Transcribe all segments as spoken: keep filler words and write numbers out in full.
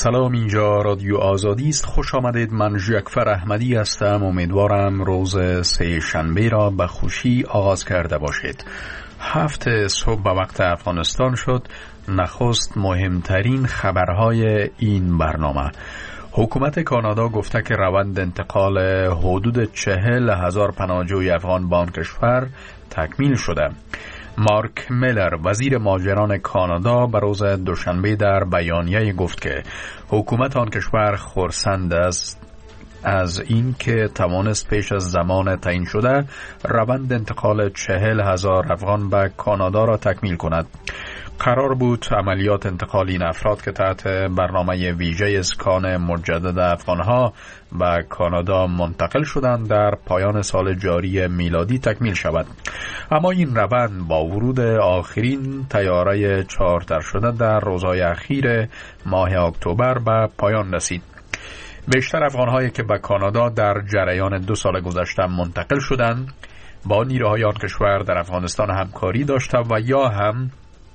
سلام، اینجا رادیو آزادی است. خوش آمدید. من ژکفر احمدی هستم. امیدوارم روز سه شنبه را به خوشی آغاز کرده باشید. هفت صبح به وقت افغانستان شد. نخست مهمترین خبرهای این برنامه. حکومت کانادا گفته که روند انتقال حدود چهل هزار پناهجوی افغان به آن کشور تکمیل شده. مارک میلر وزیر مهاجران کانادا به روز دوشنبه در بیانیه گفت که حکومت آن کشور خرسند است از این که توانست پیش از زمان تعیین شده روند انتقال چهل هزار افغان به کانادا را تکمیل کند. قرار بود عملیات انتقال این افراد که تحت برنامه ویژه اسکان مجدد افغانها به کانادا منتقل شدند در پایان سال جاری میلادی تکمیل شود، اما این روند با ورود آخرین طیاره چارتر شده در روزهای اخیر ماه اکتبر به پایان رسید. بیشتر افغانهایی که به کانادا در جریان دو سال گذشته منتقل شدند با نیروهای آن کشور در افغانستان همکاری داشته و یا هم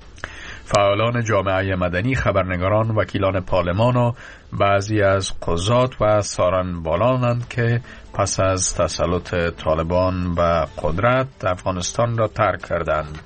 فعالان جامعه مدنی، خبرنگاران، وکیلان پارلمان و بعضی از قضات و سارنبالانند که پس از تسلط طالبان به قدرت افغانستان را ترک کردند.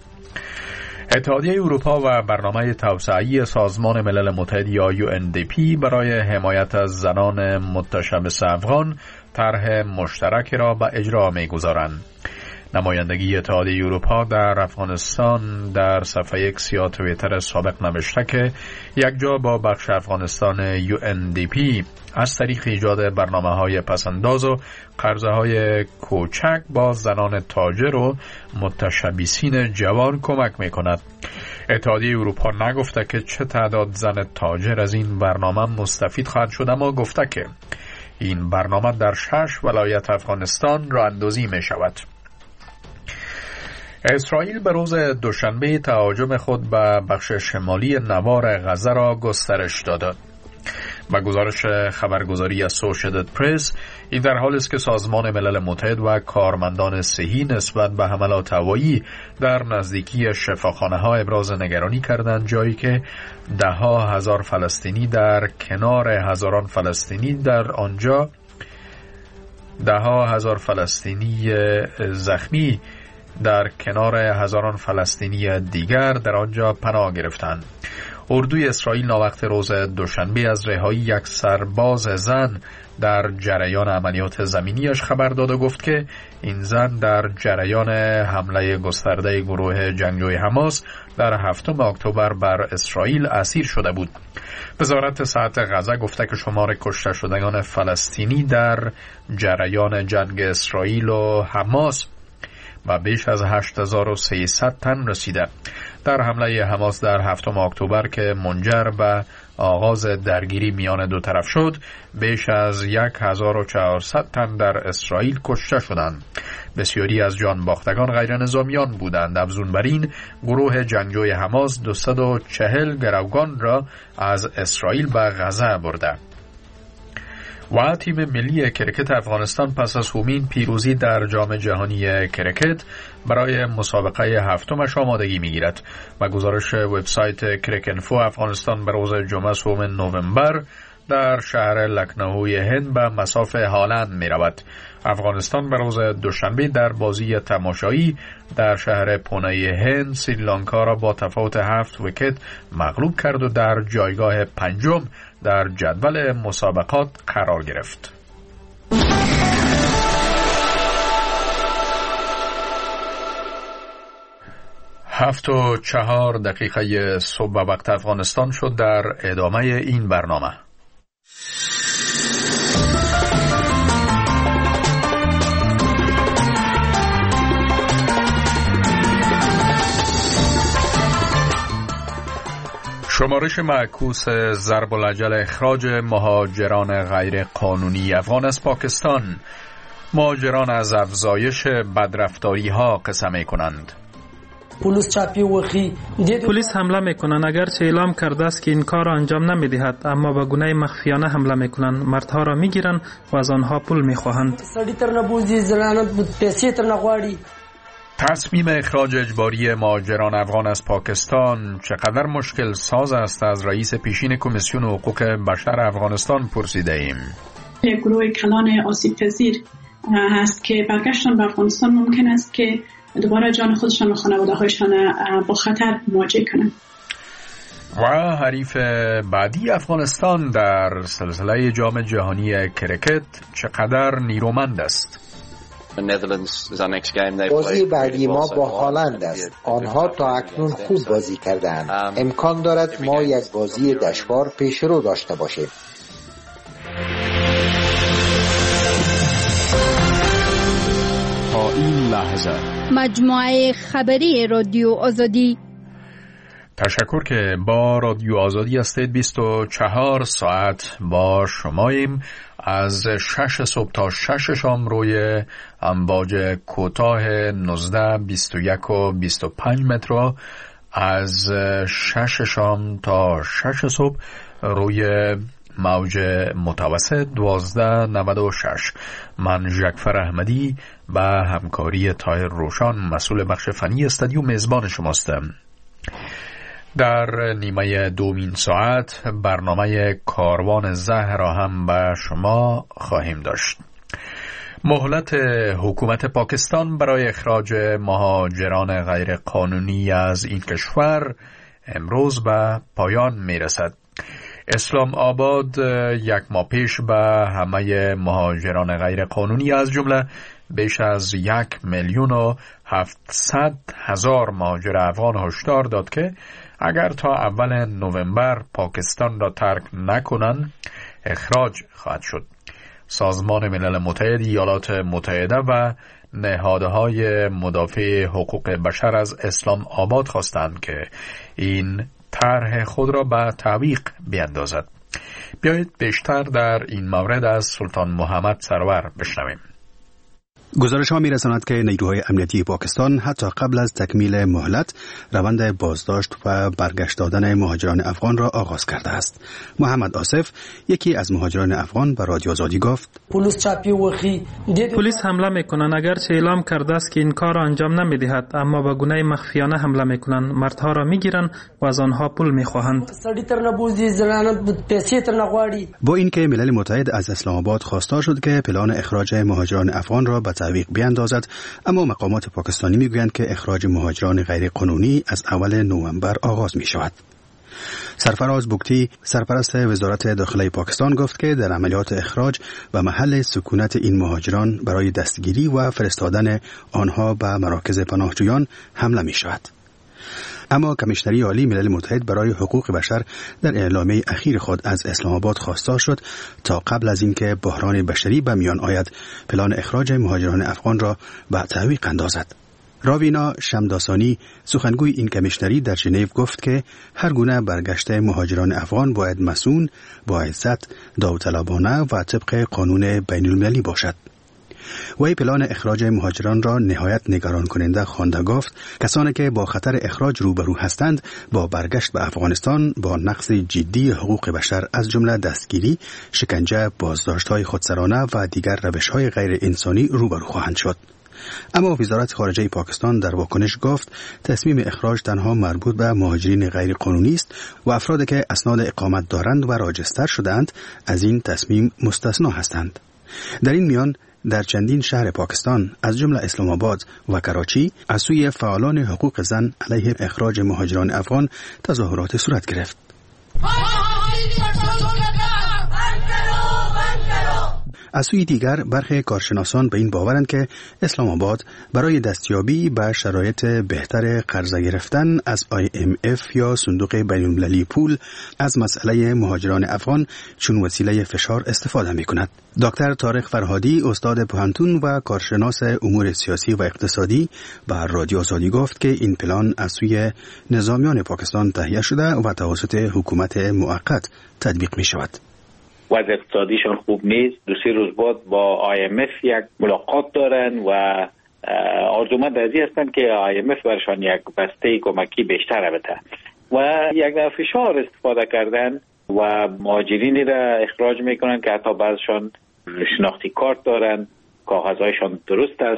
اتحادیه اروپا و برنامه توسعه‌ای سازمان ملل متحد یا یو ان دی پی برای حمایت از زنان متشبث افغان طرح مشترک را به اجرا می‌گذارند. نمایندگی اتحادیه اروپا در افغانستان در صفحه اکس یا توییتر سابق نوشته که یک جا با بخش افغانستان یو ان دی پی از طریق ایجاد برنامه‌های پسنداز و قرضه‌های کوچک با زنان تاجر و متشبثین جوان کمک می‌کند. اتحادیه اروپا نگفته که چه تعداد زن تاجر از این برنامه مستفید خواهد شد، اما گفته که این برنامه در شش ولایت افغانستان راه اندازی می‌شود. اسرائیل به روز دوشنبه تهاجم خود به بخش شمالی نوار غزه را گسترش داد. با گزارش خبرگزاری اسوسییتد پرس، این در حالی است که سازمان ملل متحد و کارمندان صحی نسبت به حملات هوایی در نزدیکی شفاخانه‌ها ابراز نگرانی کردند، جایی که ده ها هزار فلسطینی در کنار هزاران فلسطینی در آنجا ده ها هزار فلسطینی زخمی در کنار هزاران فلسطینی دیگر در آنجا پناه گرفتند. اردوی اسرائیل ناوقت روز دوشنبه از رهایی یک سرباز زن در جریان عملیات زمینیش خبر داد و گفت که این زن در جریان حمله گسترده گروه جنگجوی حماس در هفتم اکتبر بر اسرائیل اسیر شده بود. وزارت صحت غزه گفته که شمار کشته شدگان فلسطینی در جریان جنگ اسرائیل و حماس و بیش از هشت هزار و سیصد تن رسیده. در حمله حماس در هفتم اکتبر که منجر به آغاز درگیری میان دو طرف شد، بیش از یک هزار و چهارصد تن در اسرائیل کشته شدند. بسیاری از جان باختگان غیر نظامیان بودند. افزون بر این، گروه جنگجوی حماس دویست و چهل گروگان را از اسرائیل به غزه برده. و تیم ملی کرکت افغانستان پس از همین پیروزی در جام جهانی کرکت برای مسابقه هفتمش آمادگی می‌گیرد و گزارش وبسایت کرکنفو افغانستان به روز جمعه سوم نوامبر در شهر لکنهوی هند به مصاف هالند می‌رود. افغانستان به روز دوشنبه در بازی تماشایی در شهر پونه هند سریلانکا را با تفاوت هفت ویکت مغلوب کرد و در جایگاه پنجم در جدول مسابقات قرار گرفت. هفت و چهار دقیقه صبح وقت افغانستان شد. در ادامه این برنامه شمارش معکوس ضرب الاجل اخراج مهاجران غیر قانونی افغان از پاکستان. مهاجران از افزایش بدرفتاری ها قصه می کنند. پلیس حمله میکنند اگرچه اعلام کرده است که این کار را انجام نمیدهد، اما به گونه مخفیانه حمله میکنند. مردها را میگیرند و از آنها پول میخواهند. تصمیم اخراج اجباری مهاجران افغان از پاکستان چقدر مشکل ساز است از رئیس پیشین کمیسیون حقوق بشر افغانستان پرسیده ایم. یک گروه کلان آسیب پذیر هست که برگشتن به افغانستان ممکن است که دوباره جان خودشان و خانواده هایشان با خطر مواجه کنند. و حریف بعدی افغانستان در سلسله جام جهانی کرکت چقدر نیرومند است. بازی بعدی ما با هالند است. آنها تا اکنون خوب بازی کردند. امکان دارد ما یک بازی دشوار پیش رو داشته باشیم. تا این لحظه مجموعه خبری رادیو آزادی. تشکر که با رادیو آزادی هستید. بیست و چهار ساعت با شماییم. از شش صبح تا شش شام روی امواج کوتاه نوزده، بیست و یک و بیست و پنج متر، از شش شام تا شش صبح روی موج متوسط دوازده نود و شش. من ژکفر احمدی و همکاری طاهر روشان مسئول بخش فنی استودیو میزبان شماستم. در نیمه دومین ساعت برنامه کاروان زهر را هم به شما خواهیم داشت. مهلت حکومت پاکستان برای اخراج مهاجران غیر قانونی از این کشور امروز به پایان می رسد. اسلام آباد یک ماه پیش به همه مهاجران غیر قانونی از جمله بیش از یک میلیون و هفتصد هزار مهاجر افغان هشدار داد که اگر تا اول نوامبر پاکستان را ترک نکنند اخراج خواهد شد. سازمان ملل متحد، ایالات متحده و نهادهای مدافع حقوق بشر از اسلام آباد خواستند که این طرح خود را به تعویق بیندازد. بیایید بیشتر در این مورد از سلطان محمد سرور بشنویم. گزارش ها می رساند که نیروهای امنیتی پاکستان حتی قبل از تکمیل مهلت روند بازداشت و برگشت دادن مهاجران افغان را آغاز کرده است. محمد آصف، یکی از مهاجران افغان، به رادیو آزادی گفت: پلیس حمله میکنند، اگرچه اعلام کرده است که این کار را انجام نمیدهد، اما به گونه مخفیانه حمله میکنند. مردها را میگیرند و از آنها پول میخواهند. با اینکه ملل متحد از اسلام آباد خواستار شد که پلان اخراج مهاجران افغان را به تعویق بیاندازد، اما مقامات پاکستانی میگویند که اخراج مهاجران غیر قانونی از اول نوامبر آغاز می شود. سرفراز بوکتی، سرپرست وزارت داخلی پاکستان، گفت که در عملیات اخراج و محل سکونت این مهاجران برای دستگیری و فرستادن آنها به مراکز پناهجویان حمله می شود. اما کمیشنری عالی ملل متحد برای حقوق بشر در اعلامیه اخیر خود از اسلام آباد خواستار شد تا قبل از اینکه بحران بشری به میان آید پلان اخراج مهاجران افغان را به تعویق اندازد. راوینا شمداسانی، سخنگوی این کمیشنری، در ژنو گفت که هر گونه برگشت مهاجران افغان باید مسئول، با عزت، داوطلبانه و طبق قانون بین المللی باشد. وی پلان اخراج مهاجران را نهایت نگران کننده خوانده، گفت کسانی که با خطر اخراج روبرو هستند با برگشت به افغانستان با نقض جدی حقوق بشر از جمله دستگیری، شکنجه، بازداشت‌های خودسرانه و دیگر روش‌های غیر انسانی روبرو خواهند شد. اما وزارت خارجه پاکستان در واکنش گفت تصمیم اخراج تنها مربوط به مهاجرین غیر قانونی است و افرادی که اسناد اقامت دارند و راجستر شده‌اند از این تصمیم مستثنا هستند. در این میان در چندین شهر پاکستان از جمله اسلام آباد و کراچی از سوی فعالان حقوق زن علیه اخراج مهاجران افغان تظاهرات صورت گرفت. از سوی دیگر برخی کارشناسان به این باورند که اسلام آباد برای دستیابی به شرایط بهتر قرضه گرفتن از آی ام اف یا صندوق بین‌المللی پول از مسئله مهاجران افغان چون وسیله فشار استفاده می کند. دکتر طارق فرهادی، استاد پوهنتون و کارشناس امور سیاسی و اقتصادی، به رادیو آزادی گفت که این پلان از سوی نظامیان پاکستان تهیه شده و توسط حکومت موقت تطبیق می شود. وضع اقتصادیشان خوب نیست. دو سه روز بعد با آی ام اف یک ملاقات دارن و آرزومند از این هستند که آی ام اف برشان یک بسته کمکی بیشتر بده و یک نوع فشار استفاده کردن و مهاجرینی را اخراج میکنن که حتی بعضشان شناختی کارت دارن، کاغذهایشان درست است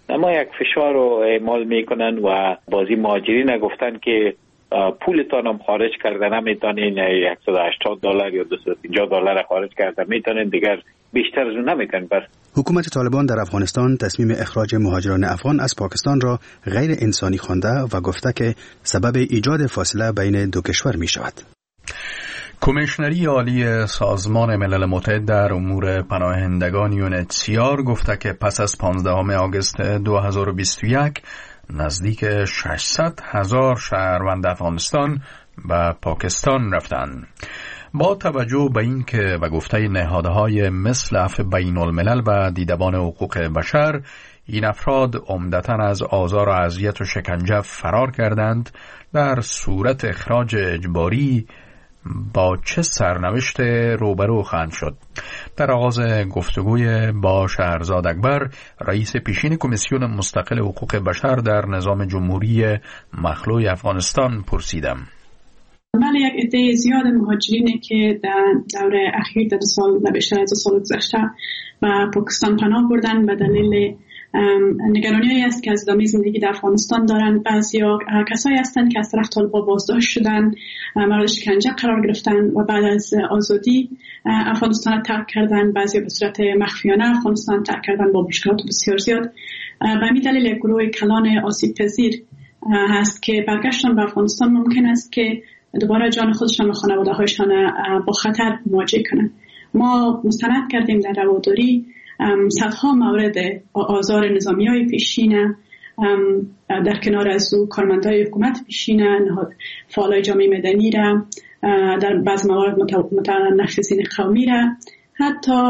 اما یک فشار رو اعمال میکنن و بازی مهاجرین گفتن که پولتان هم خارج کرده نمیتونین، صد و هشتاد دلار یا دویست و پنجاه دلار خارج کرده میتونین، دیگر بیشتر از اون نمیتونین. بس حکومت طالبان در افغانستان تصمیم اخراج مهاجران افغان از پاکستان را غیر انسانی خوانده و گفته که سبب ایجاد فاصله بین دو کشور می شود. کمیشنری عالی سازمان ملل متحد در امور پناهندگان یونتسیار گفته که پس از پانزدهم آگوست دو هزار و بیست و یک نزدیک ششصد هزار شهروند افغانستان به پاکستان رفتند. با توجه به این که به گفته نهادهای مثل عفو بین الملل و دیدبان حقوق بشر این افراد عمدتاً از آزار و اذیت و شکنجه فرار کردند، در صورت اخراج اجباری با چه سرنوشت روبرو خواهند شد؟ در آغاز گفتگوی با شهرزاد اکبر، رئیس پیشین کمیسیون مستقل حقوق بشر در نظام جمهوری مخلوع افغانستان پرسیدم. بله، یک عده زیاد مهاجرینی که در دوره اخیر در سال بیشتر از دو سال گذشته و پاکستان پناه بردن به دلیل نگرانی است که از ادامه زندگی در افغانستان دارند. بعضیا کسایی هستند که از طرف طالبان بازداشت شدن، مورد شکنجه قرار گرفتن و بعد از آزادی افغانستان ترک کردن. بعضیا به صورت مخفیانه افغانستان ترک کردن با مشکلات بسیار زیاد. به همین دلیل یک گروه کلان آسیب پذیر هست که برگشتن به افغانستان ممکن است که دوباره جان خودشان و خانواده هایشان با خطر مواجه کنند. ما مستند کردیم در رواداری صدها مورد آزار نظامی های پیشین، در کنار از او کارمندای حکومت پیشین، فعالای جامعه مدنی را، در بعض موارد متنفذین قومی را، حتی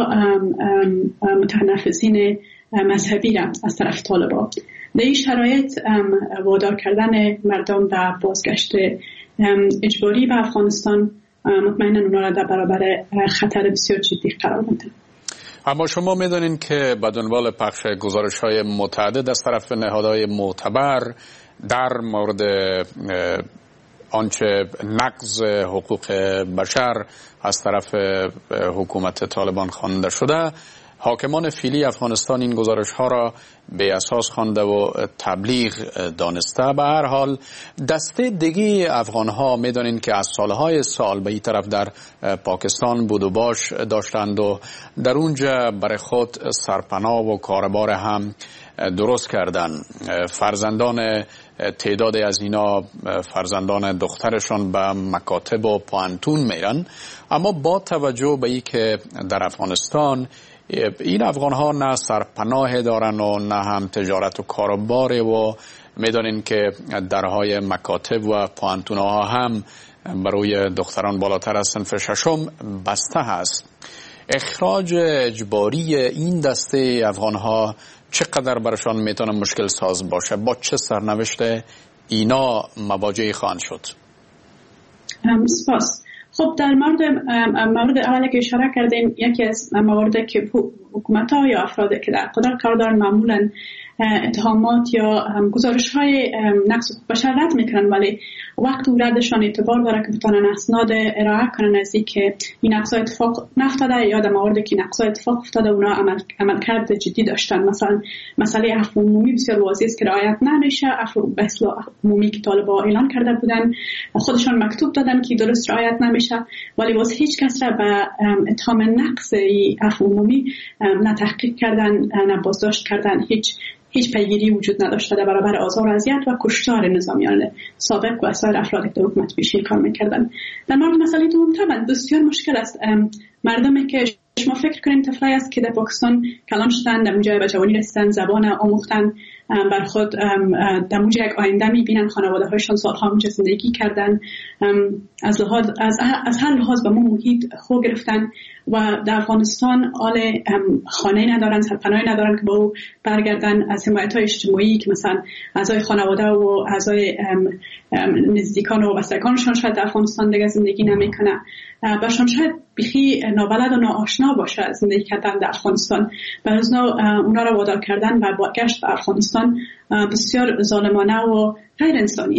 متنفذین مذهبی را از طرف طالبان. در این شرایط وادار کردن مردم به بازگشت اجباری به افغانستان مطمئنا اونا را در برابر خطر بسیار جدی قرار میده. اما شما میدونین که به دنبال پخش گزارش‌های متعدد از طرف نهادهای معتبر در مورد آنچه نقض حقوق بشر از طرف حکومت طالبان خوانده شده، حاکمان فعلی افغانستان این گزارش‌ها را به اساس خوانده و تبلیغ دانسته. به هر حال دسته دیگه افغان‌ها می‌دانند که از سالهای سال به این طرف در پاکستان بود و باش داشتند و در اونجا برای خود سرپناه و کاربار هم درست کردن. فرزندان تعدادی از اینا فرزندان دخترشان به مکاتب و پوانتون میرن، اما با توجه به این که در افغانستان این افغان ها نه سرپناه دارن و نه هم تجارت و کاروبار و میدانین که درهای مکاتب و پوانتون ها هم برای دختران بالاتر از صنف ششم بسته هست. اخراج اجباری این دسته افغان ها چقدر برشان میتونه مشکل ساز باشه؟ با چه سرنوشت اینا مواجه خواهند شد؟ سپاس. خب در مورد مورد اولی که اشاره کردیم، یکی از مواردی که حکومت ها یا افرادی که در قدرت کار دارن معمولا اتهامات یا گزارش های نقض حقوق بشر رد میکنن، ولی وقت و ردشان اعتبار داره که بتونن اسناد ارائه کنن از این که این نقض اتفاق نفتاده یا در مواردی که نقض اتفاق افتاده اونا عمل عملکرد جدی داشتن. مثلا مسئله عفو عمومی بسیار واضحه است که رعایت نمیشه. عفو به اصطلاح عمومی که طالبان اعلان کرده بودن، خودشان مکتوب دادن که درست رعایت نمیشه، ولی باز هیچ کس را به اتهام نقض عفو عمومی نه تحقیق کردن نه بازداشت کردن. هیچ هیچ پیگیری وجود نداشته در برابر آزار و اذیت و کشتار نظامیان سابق و سایر افرادی که در حکومت پیشین کار میکردن. در مورد مسئله دوم طبعا بسیار مشکل است. مردمی که شما فکر کنید طفلایی است که در پاکستان کلان شدن، در اونجا به جوانی رسیدن، زبان آموختن، بر خود در اونجا یک آینده میبینن، خانواده هایشان سالها اونجا زندگی کردن، از لحاظ از, از هر لحاظ به ما محیط خو گرفتن و در افغانستان آل خانه ندارن، سرپناهی ندارن که با او برگردن. از حمایت های اجتماعی که مثلا اعضای خانواده و اعضای نزدیکان و بستگانشان شاید در افغانستان دیگه زندگی نمیکنه، برشان شاید بیخی نابلد و ناآشنا باشه زندگی کردن در افغانستان. برای اونا را وادار کردن و بازگشت به افغانستان بسیار ظالمانه و غیر انسانی است.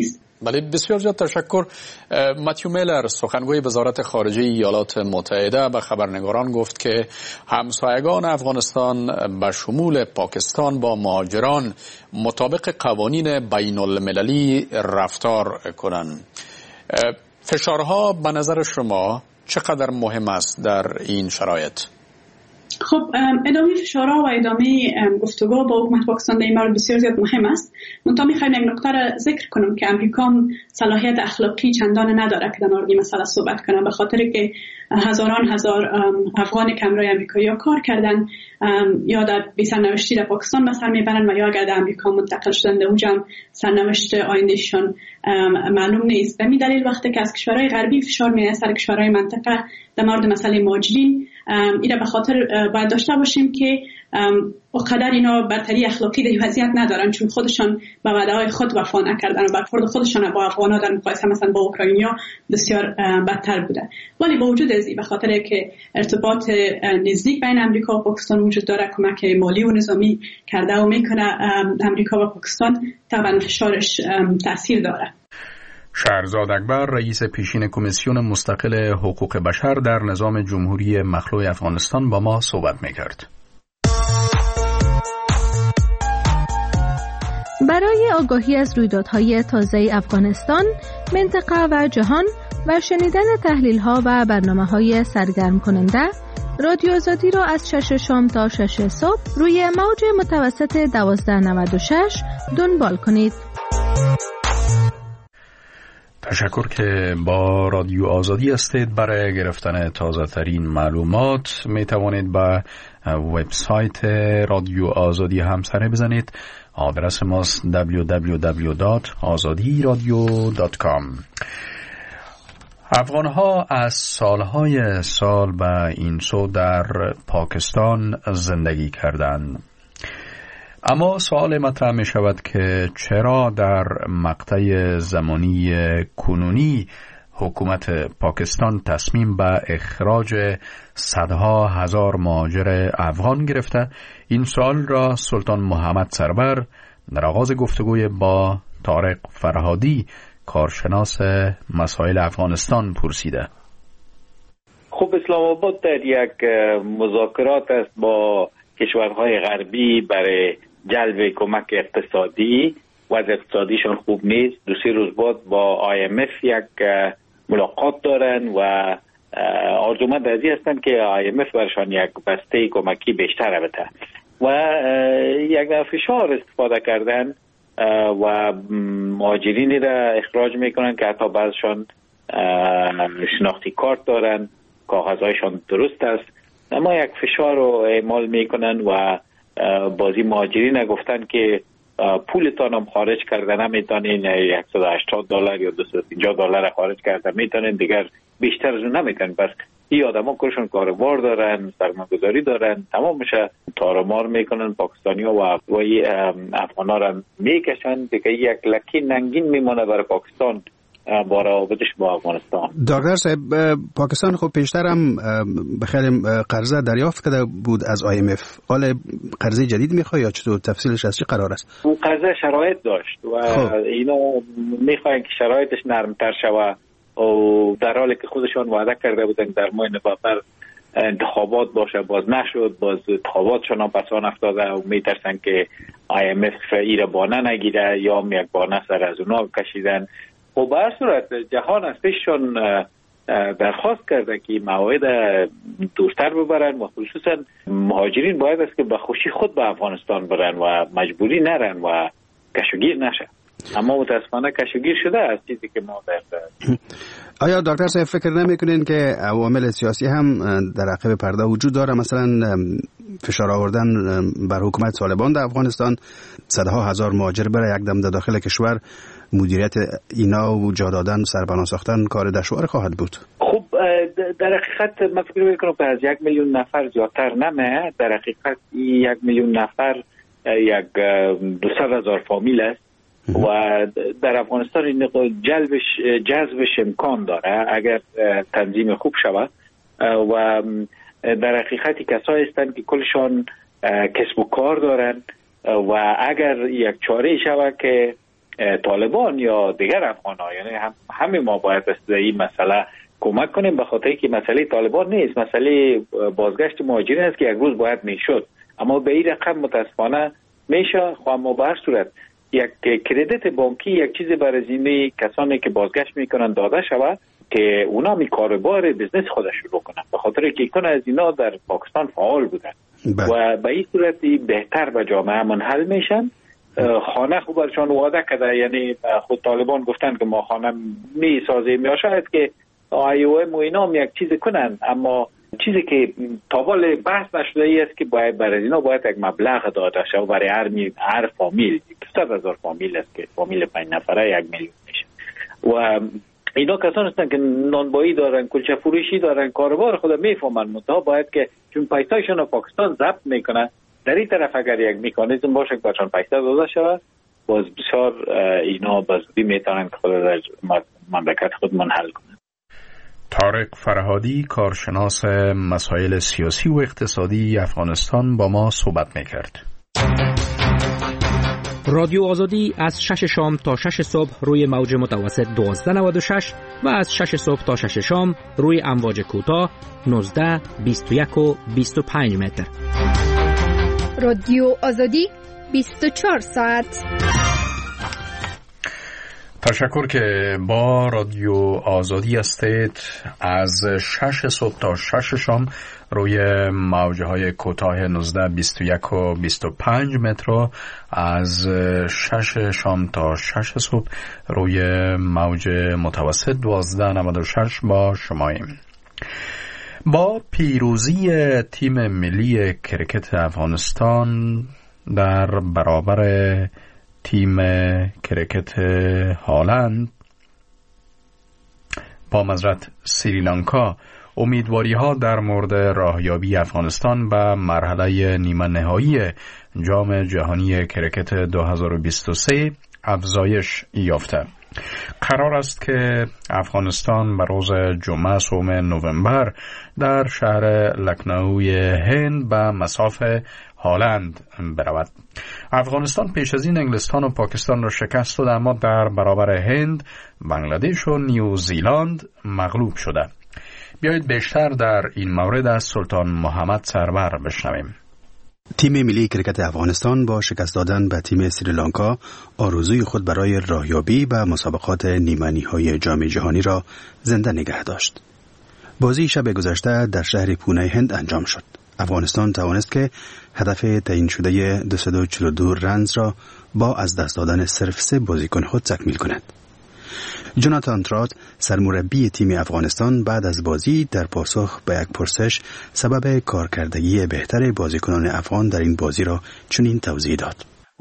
بله، بسیار زیاد تشکر. متیو میلر، سخنگوی وزارت خارجه ایالات متحده، به خبرنگاران گفت که همسایگان افغانستان به شمول پاکستان با مهاجران مطابق قوانین بین المللی رفتار کنند. فشارها به نظر شما چقدر مهم است در این شرایط؟ خب ادامه فشارها و ادامه گفتگو با حکومت پاکستان در این مورد بسیار زیاد مهم است. منتها میخوایم یک نکته را ذکر کنم که امریکا صلاحیت اخلاقی چندان نداره که در مورد این مسئله صحبت کنه، به خاطر که هزاران هزار افغان که امروز امریکایی کار کردن یا در بی سرنوشتی در پاکستان به سر میبرن و یا اگر در امریکا منتقل شدن در اونجا هم سرنوشت آیندهشون معلوم نیست. به این دلیل وقتی که از کشورهای غربی فشار میاد سر کشورهای منطقه در مورد مسئله مهاجرین، اینا به خاطر باید داشته باشیم که اقدر اینا برتری اخلاقی در وضعیت ندارن، چون خودشان به وعده‌های خود وفا نکردن و برخورد خودشان با افغان‌ها در مقایسه مثلا با اوکراینیا بسیار بدتر بوده. ولی با وجود از این، به خاطر که ارتباط نزدیک بین امریکا و پاکستان وجود داره، کمک مالی و نظامی کرده و میکنه امریکا و پاکستان، طبعا فشارش تاثیر داره. شهرزاد اکبر، رئیس پیشین کمیسیون مستقل حقوق بشر در نظام جمهوری مخلوع افغانستان، با ما صحبت میکرد. برای آگاهی از رویدادهای تازه افغانستان، منطقه و جهان و شنیدن تحلیل‌ها و برنامه‌های سرگرم کننده، رادیو آزادی را از شش شام تا شش صبح روی موج متوسط دوازده نود و شش دنبال کنید. تشکر که با رادیو آزادی هستید. برای گرفتن تازه ترین معلومات می توانید به وبسایت رادیو آزادی هم سر بزنید. آدرس ماست دبلیو دبلیو دبلیو دات آزادی رادیو دات کام. افغانها از سالهای سال به این سو در پاکستان زندگی کردند. اما سوال مطرح می شود که چرا در مقطع زمانی کنونی حکومت پاکستان تصمیم به اخراج صدها هزار مهاجر افغان گرفته؟ این سوال را سلطان محمد سرور در آغاز گفتگوی با طارق فرهادی، کارشناس مسائل افغانستان، پرسیده. خب اسلام آباد در یک مذاکرات است با کشورهای غربی برای جلب کمک اقتصادی. وضع اقتصادیشان خوب نیست. دو سه روز بعد با آی ام اف یک ملاقات دارن و آرزومند از این هستند که آی ام اف برشان یک بسته کمکی بیشتر بده و یک فشار استفاده کردن و مهاجرینی را اخراج میکنن که حتی بعضشان شناختی کارت دارن، کاغذهایشان درست است، اما یک فشار رو اعمال میکنن و بازی مهاجرین گفتن که پولتان هم خارج کرده نمیتونین، صد و هشتاد دلار یا دویست و پنجاه دلار خارج کرده میتونین، دیگر بیشتر از اون نمیتونین. پس این آدما کارشون کاروبار دارن، سرمایه‌گذاری دارن، تمامش تارمار میکنن. پاکستانی ها و افغانا را میکشن دیگه. یک لکی ننگین میمونه برای پاکستان با روابطش با افغانستان. دکتر صاحب، پاکستان خب پیشتر هم بخیر قرضه دریافت کرده بود از آی ام اف. حالا قرضه جدید میخواد یا چطور؟ تفصیلش از چی قرار است؟ اون قرضه شرایط داشت و خب. اینا میخواین که شرایطش نرمتر شود و در حالی که خودشان وعده کرده بودن در ماه نوامبر انتخابات باشه، باز نشد، باز انتخاباتشان هم پسان افتاده و میترسن که آی ام اف ایره بانه نگیره یا هم یک بانه سر از اونا کشیدن. و به هر صورت جهان از پیششان درخواست کرده که موعد دورتر ببرن و خصوصا مهاجرین باید است که به خوشی خود به افغانستان برن و مجبوری نرن و کشوگیر نشه. اما متاسفانه کشوگیر شده از چیزی که ما در آیا دکتر صاحب فکر نمی‌کنین که عوامل سیاسی هم در عقب پرده وجود داره؟ مثلا فشار آوردن بر حکومت طالبان در افغانستان، صدها هزار مهاجر برای یک دم در داخل کشور، مدیریت اینا و جا دادن، سرپناه ساختن کار دشوار خواهد بود. خب در حقیقت من فکر می‌کنم که از یک میلیون نفر زیادتر نمه. در حقیقت یک میلیون نفر یک دویست هزار فامیل است و در افغانستان این جلبش جذبش امکان داره اگر تنظیم خوب شود و در حقیقت کسایی هستند که کلشان کسب و کار دارن و اگر یک چاره شود که طالبان یا دیگر افغان‌ها. یعنی هم همه ما باید به این مسئله کمک کنیم، به خاطر که مسئله طالبان نیست، مسئله بازگشت مهاجرین است که یک روز باید میشد، اما به این رقم متاسفانه میشه. خو اما به هر صورت یک کردیت بانکی یک چیزی برای زمینه کسانی که بازگشت میکنن داده شود که اونا می کاروبار بزنس خودش شروع کنن، به خاطر که کن از اینا در پاکستان فعال بودن و به این صورت بهتر به جامعه منحل میشن. خانه خوب برشان وعده کرده، یعنی خود طالبان گفتن که ما خانه می سازیم یا شاید که آی او ام و اینا هم یک چیزی کنن، اما چیزی که تابال بحث نشده ای است که باید برای اینا باید یک مبلغ داده شد برای هر می هر فامیل. صد هزار فامیل است که فامیل پنج نفره یک میلیون میشه و اینا کسان هستن که نانبایی دارن، کلچه فروشی دارن، کاروبار خود میفهمن، منتها باید که چون پیسایشون رو پاکستان ضبط میکنن، در این طرف اگر یک مکانیزم باشه که بچان پیسه داده شود، باز بسیار اینا بازدی میتونن که خود در مملکت خود منحل کنن. طارق فرهادی، کارشناس مسائل سیاسی و اقتصادی افغانستان، با ما صحبت میکرد. رادیو آزادی از شش شام تا شش صبح روی موج متوسط دوازده نود و شش و از شش صبح تا شش شام روی امواج کوتاه نوزده، بیست و یک و بیست و پنج متر. رادیو آزادی بیست و چهار ساعت. تشکر که با رادیو آزادی هستید. از شش صبح تا شش شام روی موجه های کوتاه نوزده، بیست و یک و بیست و پنج متر، از شش شام تا شش صبح روی موج متوسط دوازده نود و شش با شماییم. با پیروزی تیم ملی کرکت افغانستان در برابر تیم کرکت هالند با مزرعه سریلانکا، امیدواری ها در مورد راهیابی افغانستان به مرحله نیمه نهایی جام جهانی کرکت دو هزار و بیست و سه افزایش یافته. قرار است که افغانستان به روز جمعه سوم نوامبر در شهر لکنوی هند به مسافه هالند برود. افغانستان پیش از این انگلستان و پاکستان را شکست داده، اما در برابر هند، بنگلادش و نیوزیلند مغلوب شده. بیایید بیشتر در این مورد از سلطان محمد سرور بشنویم. تیم ملی کرکت افغانستان با شکست دادن به تیم سریلانکا آرزوی خود برای راهیابی به مسابقات نیمه نهایی جام جهانی را زنده نگه داشت. بازی شب گذشته در شهر پونه هند انجام شد. افغانستان توانست که هدف تعیین شده دویست و چهل و دو رنز را با از دست دادن صرف سه بازیکن خود تکمیل کند. جوناتان ترات، سرمربی تیم افغانستان، بعد از بازی در پاسخ به یک پرسش سبب کارکردگی بهتر بازیکنان افغان در این بازی را چنین توضیح داد.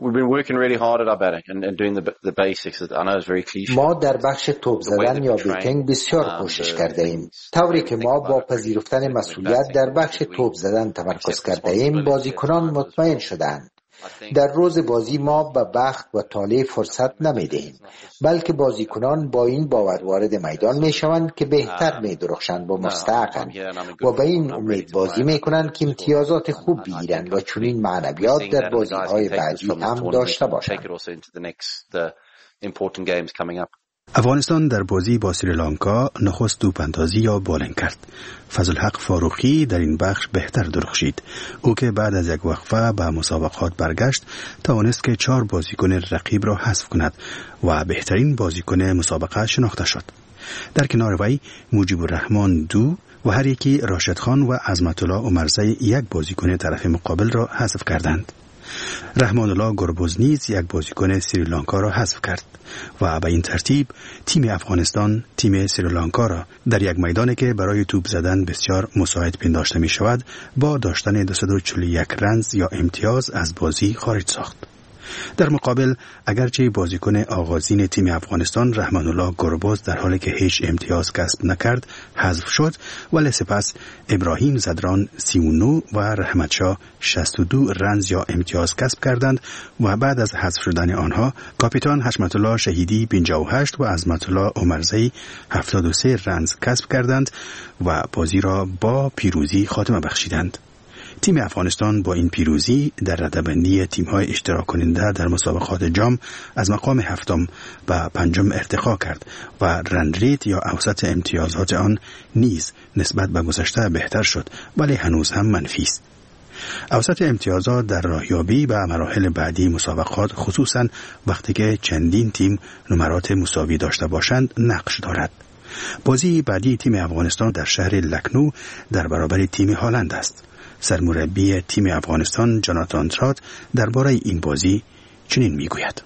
ما در بخش توپ زدن یا بیتینگ بسیار کوشش کرده ایم. طوری که ما با پذیرفتن مسئولیت در بخش توپ زدن تمرکز کرده ایم، بازیکنان مطمئن شدند. در روز بازی ما به بخت و طالع فرصت نمیدهیم، بلکه بازیکنان با این باور وارد میدان میشوند که بهتر میدرخشند و مستحقند و به این امید بازی میکنند که امتیازات خوب بگیرند و چنین معنویات در بازی‌های بعدی هم داشته باشند. افغانستان در بازی با سریلانکا نخست توپ‌اندازی یا بالینگ کرد. فضلحق فاروقی در این بخش بهتر درخشید. او که بعد از یک وقفه به مسابقات برگشت، توانست که چهار بازیکن رقیب را حذف کند و بهترین بازیکن مسابقه شناخته شد. در کنار وی مجیب الرحمن دو و هر یکی راشد خان و عظمت الله عمرزی یک بازیکن طرف مقابل را حذف کردند. رحمان الله گربوز نیز یک بازیکن سریلانکا را حذف کرد و به این ترتیب تیم افغانستان تیم سریلانکا را در یک میدانی که برای توپ زدن بسیار مساعد پنداشته می شود با داشتن دویست و چهل و یک رنز یا امتیاز از بازی خارج ساخت. در مقابل اگرچه بازیکن آغازین تیم افغانستان رحمان الله گربوز در حالی که هیچ امتیاز کسب نکرد حذف شد، ولی سپس ابراهیم زدران سی و نه و رحمت شاه شصت و دو رنز یا امتیاز کسب کردند و بعد از حذف شدن آنها کاپیتان حشمت الله شهیدی پنجاه و هشت و عظمت الله عمرزی هفتاد و سه رنز کسب کردند و بازی را با پیروزی خاتمه بخشیدند. تیم افغانستان با این پیروزی در رده‌بندی تیم‌های اشتراک کننده در مسابقات جام از مقام هفتم و پنجم ارتقا کرد و رن ریت یا اوسط امتیازات آن نیز نسبت به گذشته بهتر شد، ولی هنوز هم منفی است. اوسط امتیازات در راهیابی به مراحل بعدی مسابقات، خصوصا وقتی که چندین تیم نمرات مساوی داشته باشند، نقش دارد. بازی بعدی تیم افغانستان در شهر لکنو در برابر تیم هالند است. سرمربی تیم افغانستان جاناتان ترات درباره این بازی چنین میگوید: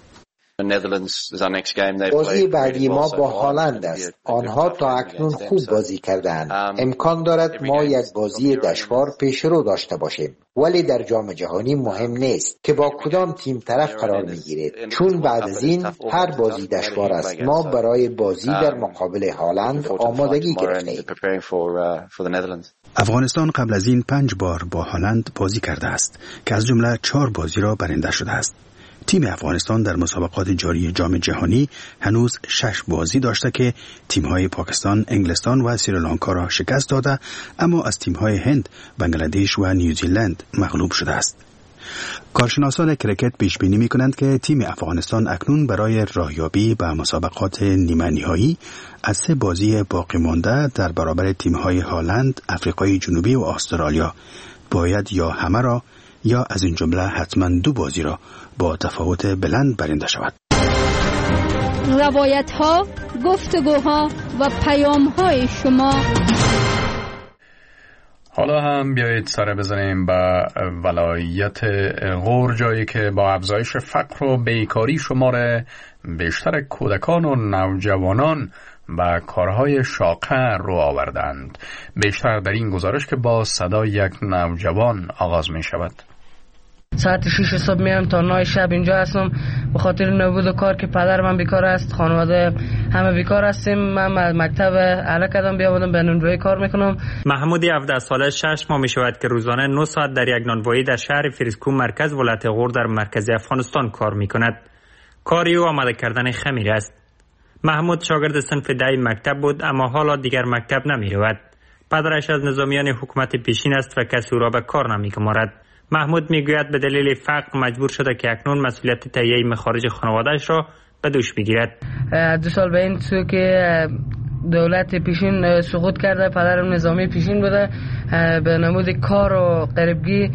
بازی بعدی ما با هالند است. آنها تا اکنون خوب بازی کردند. امکان دارد ما یک بازی دشوار پیش رو داشته باشیم، ولی در جام جهانی مهم نیست که با کدام تیم طرف قرار میگیرید، چون بعد از این هر بازی دشوار است. ما برای بازی در مقابل هالند آمادگی گرفتیم. افغانستان قبل از این پنج بار با هالند بازی کرده است که از جمله چهار بازی را برنده شده است. تیم افغانستان در مسابقات جاری جام جهانی هنوز شش بازی داشته که تیم‌های پاکستان، انگلستان و سریلانکا را شکست داده، اما از تیم‌های هند، بنگلادش و نیوزیلند مغلوب شده است. کارشناسان کرکت پیش بینی می‌کنند که تیم افغانستان اکنون برای راهیابی به مسابقات نیمه نهایی از سه بازی باقی مانده در برابر تیم‌های هالند، آفریقای جنوبی و استرالیا باید یا همه را یا از این جمله حتما دو بازی را با تفاوت بلند برنده شود. روایت ها، گفتگوها و پیام های شما. حالا هم بیایید سر بزنیم به ولایت غور، جایی که با افزایش فقر و بیکاری شمار بیشتر کودکان و نوجوانان و کارهای شاقه رو آوردند. بیشتر در این گزارش که با صدای یک نوجوان آغاز می شود. ساعت شش صبح میام تا نه شب اینجا هستم به خاطر نبود کار که پدر من بیکار است، خانواده همه بیکار هستیم. من مکتب اعلی کردم بیاوردم به نانوایی کار میکنم. محمود هفده ساله شش ماه می شود که روزانه نه ساعت در یک نانوایی در شهر فریسکو مرکز ولایت غور در مرکز افغانستان کار میکند. کاری او آماده کردن خمیر است. محمود شاگرد صنف ده مکتب بود، اما حالا دیگر مکتب نمی رود. پدرش از نظامیان حکومت پیشین است و کسی او را به کار نمی گمارد. محمود میگوید به دلیل فقر مجبور شده که اکنون مسئولیت تهیه مخارج خانواده‌اش را به دوش بگیرد. دو سال به این سو که دولت پیشین سقوط کرده، پدرم نظامی پیشین بوده، به نمود کار و غریبگی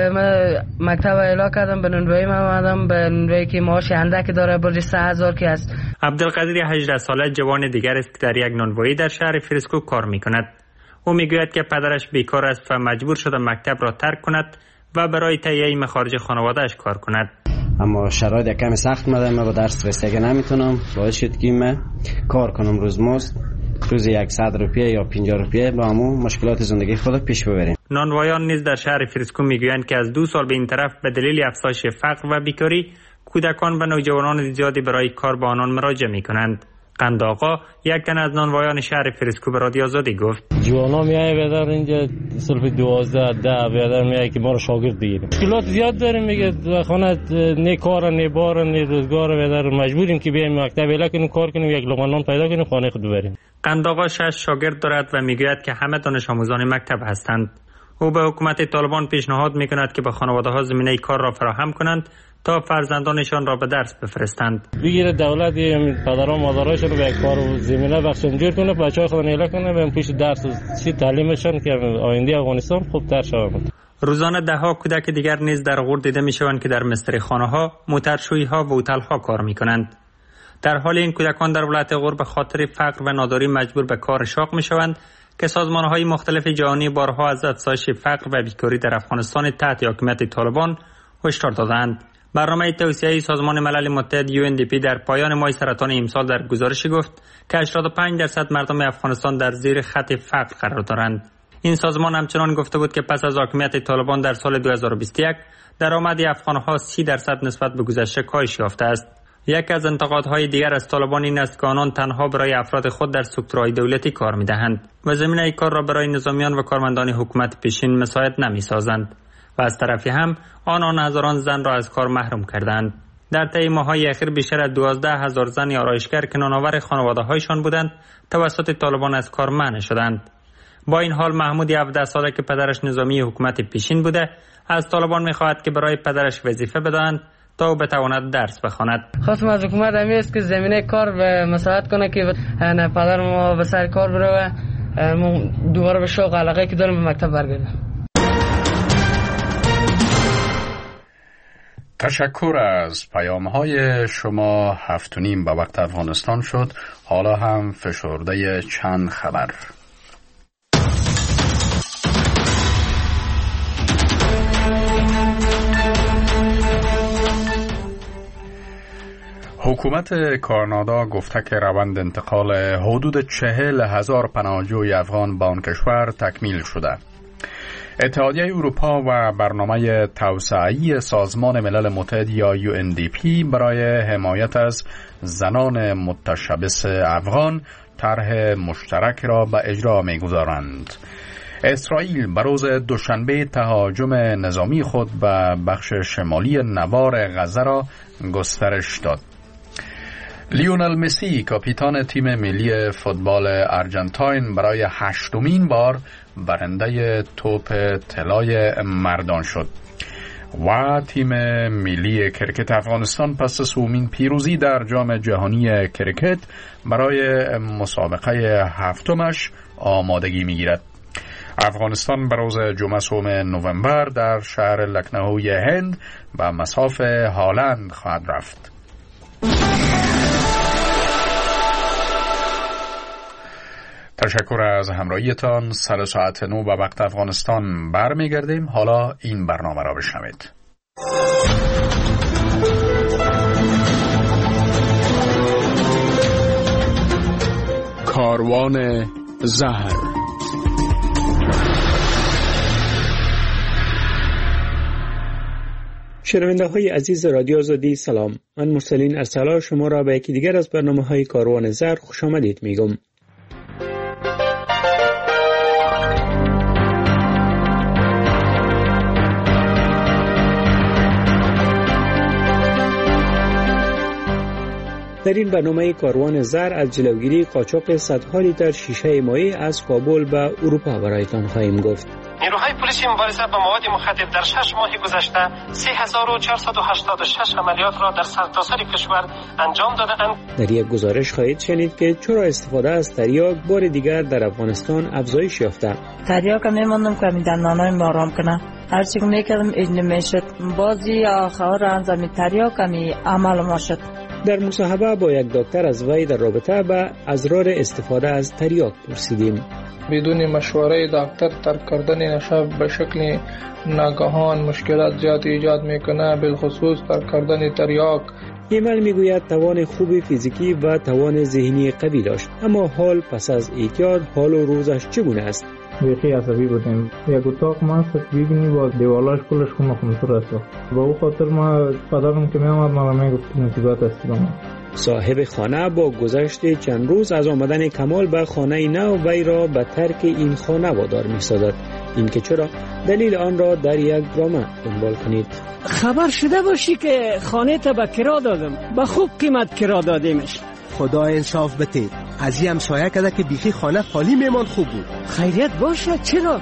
من مکتب اعلا کردم، به نانوایی من آمدم، به نانوایی که معاش اندک داره، برج سه هزار که است. عبدالقادر هجده ساله جوان دیگر است که در یک نانوایی در شهر فریسکو کار میکند. او میگوید که پدرش بیکار است و مجبور شده مکتب را ترک کند و برای تهیه مخارج خانواده‌اش کار کند. اما شرایط کمی سخت مده، من با درس رسیدگی نمیتونم، باعث شد که من کار کنم روزمزد، روزی صد روپیه یا پنجاه روپیه با همون مشکلات زندگی خود پیش ببریم. نانوایان نیز در شهر فریسکو میگویند که از دو سال به این طرف به دلیل افزایش فقر و بیکاری کودکان و نوجوانان زیادی برای کار با آنان مراجعه میکنند. قند آقا یک تن از نانوایان شهر فریسکو به رادیو آزادی گفت: جوانا میای بدر اینجا صرف دوازده ده بدر میای که ما رو شاگرد بگیریم. مشکلات زیاد داریم، میگه خانه نه کار نه بار نه روزگار، بدر مجبوریم که بیایم مکتب اعلا کنیم، کار کنیم، یک لقمه نان پیدا کنیم، خانه خود ببریم. قند آقا شش شاگرد دارد و میگوید که همه دانش آموزان مکتب هستند. او به حکومت طالبان پیشنهاد میکند که به خانواده‌ها زمینه کار را فراهم کنند تا فرزندانشان را به درس بفرستند. بگیره دولت پدر و مادرایشون رو به کار و زمینه بخشن جور کنه، بچه‌ها خود نیلا کنه، برن پیش درس و چی تعلیمشون که آینده افغانستان خوبتر شود. روزانه ده ها کودک دیگر نیز در غور دیده میشوند که در مستریخانه‌ها، موترشویی‌ها و هتل‌ها کار میکنند. در حال این کودکان در ولایت غور به خاطر فقر و ناداری مجبور به کار شاق میشوند که سازمان‌های مختلف جهانی بارها از افزایش فقر و بیکاری در افغانستان تحت حکومت طالبان هشدار دادند. برنامه توسعه سازمان ملل متحد یو ان دی پی در پایان ماه سرطان امسال در گزارشی گفت که هشتاد و پنج درصد مردم افغانستان در زیر خط فقر قرار دارند. این سازمان همچنان گفته بود که پس از حاکمیت طالبان در سال دو هزار و بیست و یک درآمد افغان‌ها سی درصد نسبت به گذشته کاهش یافته است. یک از انتقادهای دیگر از طالبان این است که آنان تنها برای افراد خود در سکتورهای دولتی کار می‌دهند و زمینه کار را برای نظامیان و کارمندان حکومت پیشین مساعد نمی‌سازند و از طرفی هم آنان هزاران زن را از کار محروم کردند. در طی ماه‌های اخیر بیشتر از دوازده هزار زن آرایشگر که نانآور خانواده‌هایشان بودند توسط طالبان از کار منع شدند. با این حال محمود هفده ساله که پدرش نظامی حکومت پیشین بوده از طالبان میخواهد که برای پدرش وظیفه بدهند تا بتواند درس بخواند. خواستم از حکومت همین است که زمینه کار به مساعد کنه که پدر ما به سر کار بره و دوباره به شوق علاقه که دارم به مکتب برگردم. تشکر از پیام‌های شما. هفت و نیم به وقت افغانستان شد. حالا هم فشرده چند خبر. حکومت کانادا گفته که روند انتقال حدود چهل هزار پناهجوی افغان به آن کشور تکمیل شده. اتحادیه اروپا و برنامه توسعه‌ای سازمان ملل متحد یا یو ان دی پی برای حمایت از زنان متشبث افغان طرح مشترک را به اجرا می‌گذارند. اسرائیل به روز دوشنبه تهاجم نظامی خود به بخش شمالی نوار غزه را گسترش داد. لیونل مسی کاپیتان تیم ملی فوتبال ارجنتاین برای هشتمین بار برنده توپ طلای مردان شد و تیم ملی کرکت افغانستان پس از سومین پیروزی در جام جهانی کرکت برای مسابقه هفتمش آمادگی می‌گیرد. افغانستان به روز جمعه سوم نوامبر در شهر لکنهوی هند به مصاف هالند خواهد رفت. تشکر از همراهیتان. سر ساعت نو به وقت افغانستان برمیگردیم. حالا این برنامه را بشنوید. کاروان زهر. شنونده های عزیز رادیو آزادی سلام. من مرسلین ارسلا شما را به یکی دیگر از برنامه های کاروان زهر خوش آمدید میگم. در این برنامه کاروان زر از جلوگیری قاچاق صدها لیتر شیشه مایع از کابل به اروپا برایتان خواهیم گفت. نیروهای پلیس مبارزه با مواد مخدر در شش ماه گذشته سه هزار و چهارصد و هشتاد و شش عملیات را در سرتاسر کشور انجام داده‌اند. در یک گزارش خواهید شنید که چرا استفاده از تریاک بار دیگر در افغانستان افزایش یافته. تریاک نمی‌ماندم که می دندانای ما آرام کنه. هر چی می‌کردم اجن میشد. بازی آخر انجام تریاک می عمل ما شد. در مصاحبه با یک دکتر از وی در رابطه با اضرار استفاده از تریاک پرسیدیم. بدون مشوره دکتر ترک کردن نشه به شکل ناگهان مشکلات زیاد ایجاد میکنه، بالخصوص ترک کردن تریاک. ایمن میگوید توان خوب فیزیکی و توان ذهنی قوی داشت، اما حال پس از اعتیاد حال و روزش چگونه است؟ بیخی عصبی بودیم. یک اتاق ما است ببینی با دیوالاش کلش خونه خونتر است. با او خاطر ما پدرم که میامد ما میگفت مصیبت است بما. صاحب خانه با گذشت چند روز از آمدن کمال به خانه نو وی را به ترک این خانه وادار می‌سازد. این که چرا؟ دلیل آن را در یک درامه دنبال کنید. خبر شده باشی که خانه تا به کرا دادم، به خوب قیمت کرا دادیمش. خدا انصاف بده. از این همسایه کده که بیخی خانه خالی میمان خوب بود. خیریت باشه. چرا؟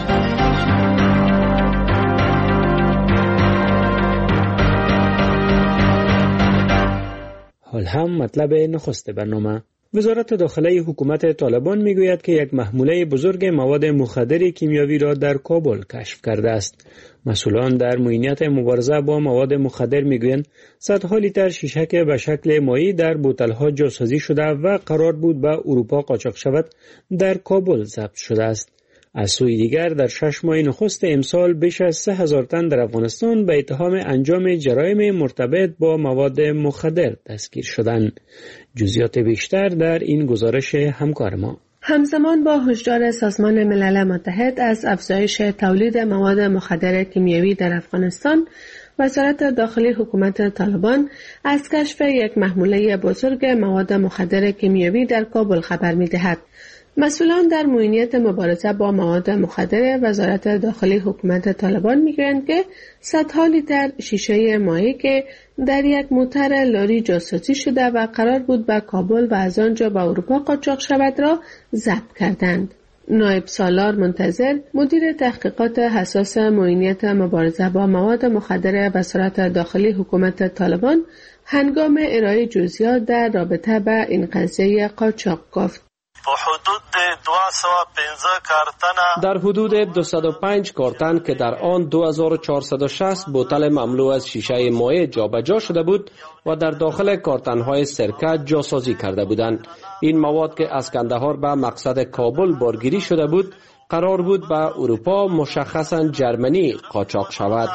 حال هم مطلب نخست برنامه. وزارت داخله حکومت طالبان میگوید که یک محموله بزرگ مواد مخدر کیمیاوی را در کابل کشف کرده است. مسئولان در معینات مبارزه با مواد مخدر میگویند صدها لیتر شیشک به شکل مایع در بوتل‌ها جاسازی شده و قرار بود به اروپا قاچاق شود در کابل ضبط شده است. از سوی دیگر در شش ماه نخست امسال بیش از سه هزار تن در افغانستان به اتهام انجام جرایم مرتبط با مواد مخدر دستگیر شدند. جزئیات بیشتر در این گزارش همکار ما. همزمان با هشدار سازمان ملل متحد از افزایش تولید مواد مخدر کیمیاوی در افغانستان، وزارت داخلی حکومت طالبان از کشف یک محموله بزرگ مواد مخدر کیمیاوی در کابل خبر می‌دهد. مسئولان در معینات مبارزه با مواد مخدر وزارت داخلی حکومت طالبان میگویند که صدها لیتر شیشه مایع که در یک موتر لاری جاسازی شده و قرار بود به کابل و از آنجا به اروپا قاچاق شود را ضبط کردند. نایب سالار منتظر، مدیر تحقیقات حساس معینیت مبارزه با مواد مخدر وزارت داخلی حکومت طالبان هنگام ارائه جزئیات در رابطه با این قضیه قاچاق گفت: در حدود دویست و پنج کارتن که در آن دو هزار و چهارصد و شصت بوتل مملو از شیشه مایع جابجا شده بود و در داخل کارتن‌های سرکه جاسازی کرده بودند. این مواد که از کندهار به مقصد کابل بارگیری شده بود قرار بود به اروپا، مشخصاً جرمنی، قاچاق شود.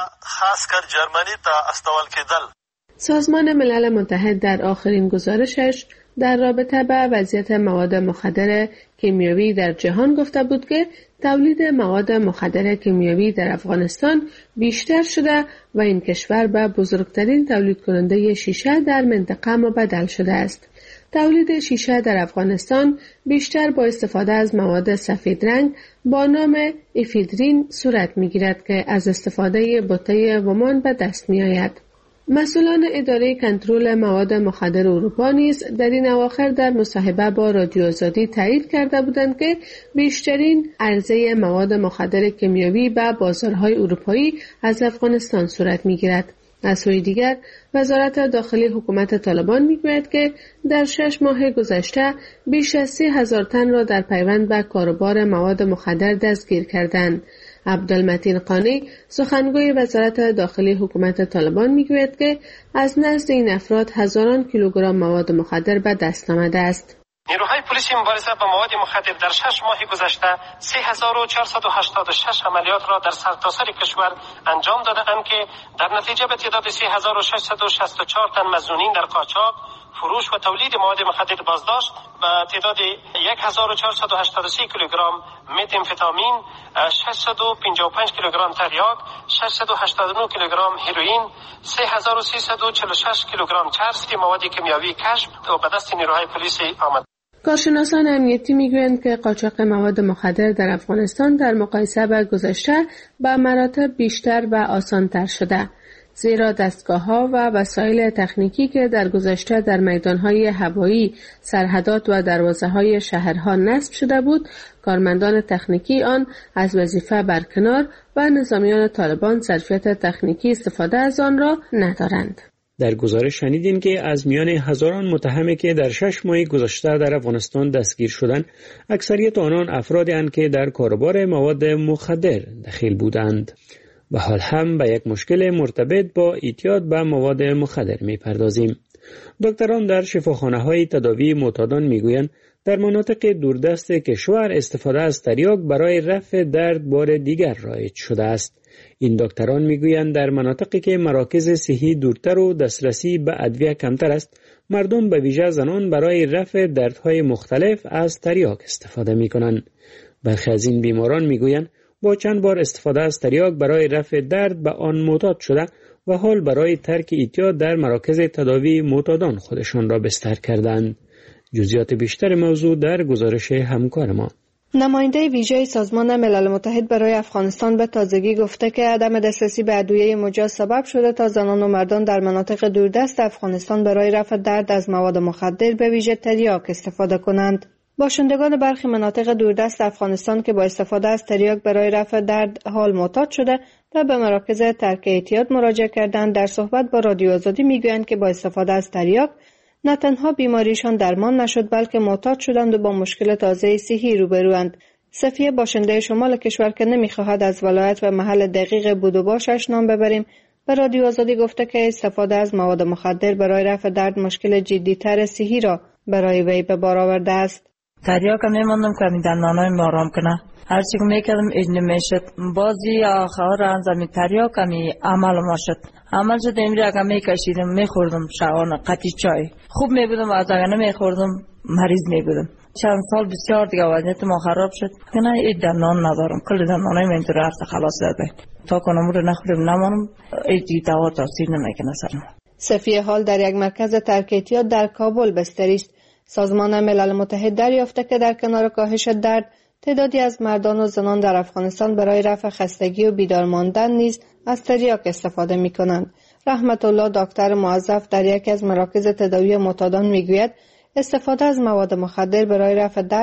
سازمان ملل متحد در آخرین گزارشش در رابطه با وضعیت مواد مخدر کیمیاوی در جهان گفته بود که تولید مواد مخدر کیمیاوی در افغانستان بیشتر شده و این کشور به بزرگترین تولید کننده شیشه در منطقه مبدل شده است. تولید شیشه در افغانستان بیشتر با استفاده از مواد سفید رنگ با نام افیدرین صورت می‌گیرد که از استفاده بوته ومان به دست می‌آید. مسئولان اداره کنترل مواد مخدر اروپا نیز در این اواخر در مصاحبه با رادیو آزادی تایید کرده بودند که بیشترین عرضه مواد مخدر کیمیاوی به بازارهای اروپایی از افغانستان صورت می‌گیرد. از سوی دیگر وزارت داخلی حکومت طالبان میگوید که در شش ماه گذشته بیش از سی هزار تن را در پیوند به کاروبار مواد مخدر دستگیر کردند. عبدالمتین قانی سخنگوی وزارت داخلی حکومت طالبان میگوید که از نزد این افراد هزاران کیلوگرم مواد مخدر به دست آمده است. نیروهای پلیسی مبارزه با مواد مخدر در شش ماه گذشته سه هزار و چهارصد و هشتاد و شش عملیات را در سرتاسر کشور انجام داده‌اند که در نتیجه به تعداد سه هزار و ششصد و شصت و چهار تن مظنونین در قاچاق، فروش و تولید مواد مخدر بازداشت و تعداد هزار و چهارصد و هشتاد و سه کیلوگرم متامفتامین، ششصد و پنجاه و پنج کیلوگرم تریاک، ششصد و هشتاد و نه کیلوگرم هروئین، سه هزار و سیصد و چهل و شش کیلوگرم چرس مواد کیمیاوی کشف و به دست نیروهای پلیسی آمد. کارشناسان امنیتی میگویند که قاچاق مواد مخدر در افغانستان در مقایسه با گذشته به مراتب بیشتر و آسان‌تر شده، زیرا دستگاه‌ها و وسایل تکنیکی که در گذشته در میدان‌های هوایی، سرحدات و دروازه‌های شهرها نصب شده بود، کارمندان تکنیکی آن از وظیفه برکنار و نظامیان طالبان ظرفیت تکنیکی استفاده از آن را ندارند. در گزارش شنیدیم که از میان هزاران متهم که در شش ماه گذشته در افغانستان دستگیر شدند، اکثریت آنان افرادی اند که در کاروبار مواد مخدر دخیل بودند و حال هم به یک مشکل مرتبط با اعتیاد به مواد مخدر می‌پردازیم. دکتران در شفاخانه‌های تداوی معتادان می‌گویند در مناطق دوردست کشور استفاده از تریاک برای رفع درد بار دیگر رایج شده است. این دکتران میگویند در مناطقی که مراکز صحی دورتر و دسترسی به ادویه کمتر است، مردم به ویژه زنان برای رفع دردهای مختلف از تریاک استفاده میکنند. برخی از این بیماران میگویند با چند بار استفاده از تریاک برای رفع درد به آن معتاد شده و حال برای ترک اعتیاد در مراکز تداوی معتادان خودشان را بستر کردند. جزئیات بیشتر موضوع در گزارش همکار ما. نماینده ویژه سازمان ملل متحد برای افغانستان به تازگی گفته که عدم دسترسی به ادویه مجاز سبب شده تا زنان و مردان در مناطق دوردست افغانستان برای رفع درد از مواد مخدر به ویژه تریاک استفاده کنند. باشندگان برخی مناطق دوردست افغانستان که با استفاده از تریاک برای رفع درد حال معتاد شده و به مراکز ترک اعتیاد مراجعه کردند، در صحبت با رادیو آزادی میگویند که با استفاده از تریاک نه تنها بیماریشان درمان نشد بلکه معتاد شدند و با مشکل تازه صحی روبروند. صفیه باشنده شمال کشور که نمیخواهد از ولایت و محل دقیق بود و باشش نام ببریم، به رادیو آزادی گفته که استفاده از مواد مخدر برای رفع درد مشکل جدی‌تر صحی را برای وی به بار آورده است. تریاک هم نمی‌ماندم که می دندانای ما آرام کنه. هرچی که میکردم اج نمیشد. بازی آخر انجام تریاک همی عمل ما شد. عمل شد امری اگه میکشیدم میخوردم شعان قطی چای. خوب میبودم و از اگه نمیخوردم مریض میبودم. چند سال بسیار دیگه وضعیت ما خراب شد. که نه اید دندان ندارم. کل دندانای من اینطور هرست خلاص داده. تا کنم رو نخورم نمانم ایدی دوا تاثیر نمیکنه سرم. صفیه حال در یک مرکز ترک اعتیاد در کابل بستری است. سازمان ملل متحد دریافته که در کنار کاهش درد، تعدادی از مردان و زنان در افغانستان برای رفع خستگی و بیدار ماندن نیز از تریاک استفاده می کنند. رحمت الله دکتر موظف در یکی از مراکز تداوی معتادان می گوید استفاده از مواد مخدر برای رفع درد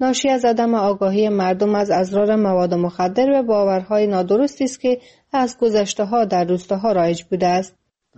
ناشی از عدم آگاهی مردم از اضرار مواد مخدر و باورهای نادرستی است که از گذشته‌ها در روستاها رایج بوده است.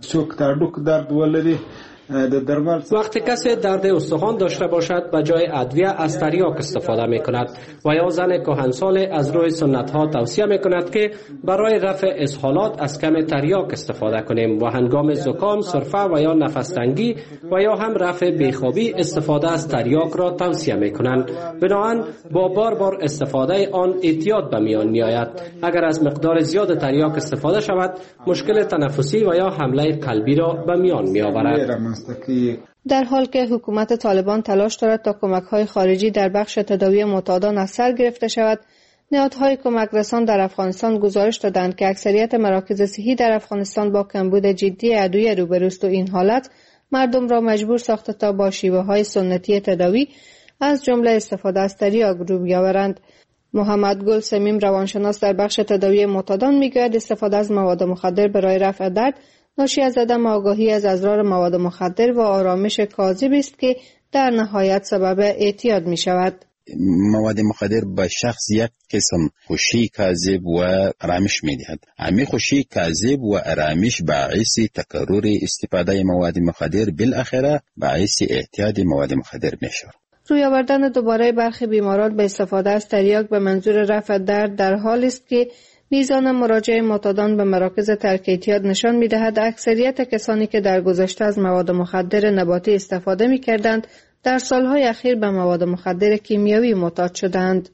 وقتی کسی درد استخوان داشته باشد به جای ادویه از تریاک استفاده می کند و یا زن کهنسال از روی سنت ها توصیه می کند که برای رفع اسهالات از کم تریاک استفاده کنیم و هنگام زکام، سرفه و یا نفس تنگی و یا هم رفع بیخوابی استفاده از تریاک را توصیه می کنند. بنابراین با بار بار استفاده آن احتیاط به میان می آید. اگر از مقدار زیاد تریاک استفاده شود مشکل تنفسی و یا حمله قلبی را به میان می آورد. در حال که حکومت طالبان تلاش دارد تا کمک‌های خارجی در بخش تداوی معتادان از سر گرفته شود، نهادهای کمک رسان در افغانستان گزارش دادند که اکثریت مراکز صحی در افغانستان با کمبود جدی ادویه روبروست و این حالت مردم را مجبور ساخته تا با شیوه‌های سنتی تداوی از جمله استفاده از تریاک رو بیاورند. محمد گل سمیم روانشناس در بخش تداوی معتادان میگوید استفاده از مواد مخدر برای رفع درد ناشی از عدم آگاهی از اضرار مواد مخدر و آرامش کاذب است که در نهایت سبب اعتیاد می شود. مواد مخدر به شخص یک قسم خوشی کاذب و آرامش می دهد. همین خوشی کاذب و آرامش باعث تکرار استفاده مواد مخدر بالاخره باعث اعتیاد مواد مخدر می شود. روی آوردن دوباره برخی بیماران به استفاده از تریاک به منظور رفع درد در حال است که میزان مراجعه معتادان به مراکز ترک اعتیاد نشان می‌دهد اکثریت کسانی که در گذشته از مواد مخدر نباتی استفاده می‌کردند در سالهای اخیر به مواد مخدر کیمیایی معتاد شدند.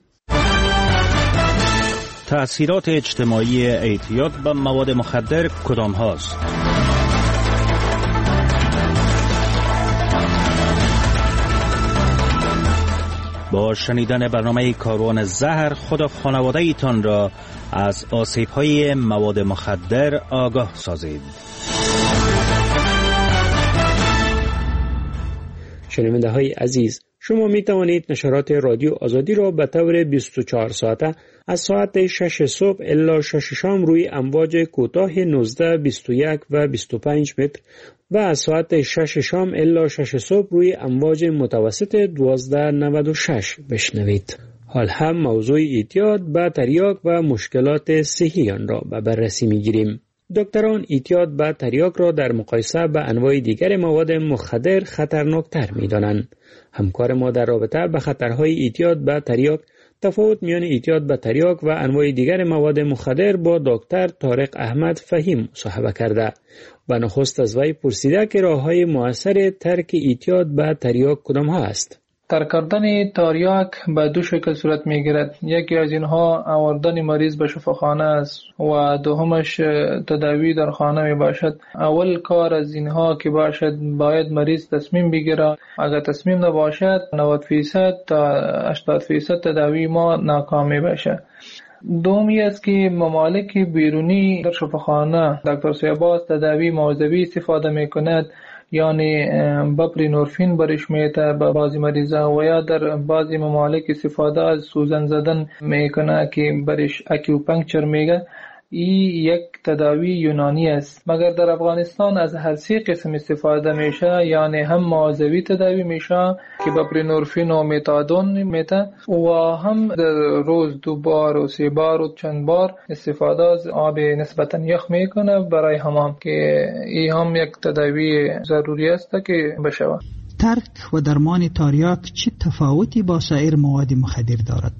تأثیرات اجتماعی اعتیاد به مواد مخدر کدام هاست؟ با شنیدن برنامه کاروان زهر خود و خانواده ایتان را از آسیب‌های مواد مخدر آگاه سازید. شنونده های عزیز، شما می توانید نشرات رادیو آزادی را به طور بیست و چهار ساعته از ساعت شش صبح الی شش شام روی امواج کوتاه نوزده، بیست و یک و بیست و پنج متر و از ساعت شش شام الی شش صبح روی امواج متوسط دوازده نود و شش بشنوید. حال هم موضوع اعتیاد به تریاک و مشکلات صحی آن را به بررسی می‌گیریم. دکتران اعتیاد به تریاک را در مقایسه به انواع دیگر مواد مخدر خطرناکتر می‌دانند. همکار ما در رابطه به خطرهای اعتیاد به تریاک، تفاوت میان اعتیاد به تریاک و انواع دیگر مواد مخدر با دکتر طارق احمد فهیم مصاحبه کرده و نخست از وی پرسیده که راه‌های مؤثر ترک اعتیاد به تریاک کدام ها است. ترک کردن تریاک به دو شکل صورت میگیرد. یکی از اینها آوردن مریض به شفاخانه است و دومش تداوی در خانه می باشد. اول کار از اینها که باشد باید مریض تصمیم بگیره. اگر تصمیم نباشد نود درصد تا هشتاد درصد تداوی ما ناکام می باشد. دومی است که ممالک بیرونی در شفاخانه دکتر سیباز تداوی موضوعی استفاده می کند، یعنی بپرینورفین برش میته به بعضی مریضا و یا در بعضی ممالک استفاده از سوزن زدن میکنه که برش اکیوپنکچر میگه. این یک تداوی یونانی است، مگر در افغانستان از هر سه قسم استفاده میشه، یعنی هم موضوعی تداوی میشه که بپرینورفین و متادون میته و هم در روز دو بار و سه بار و چند بار استفاده از آب نسبتا یخ میکنه برای حمام که این هم یک تداوی ضروری است که بشه. ترک و درمان تریاک چه تفاوتی با سایر مواد مخدر دارد؟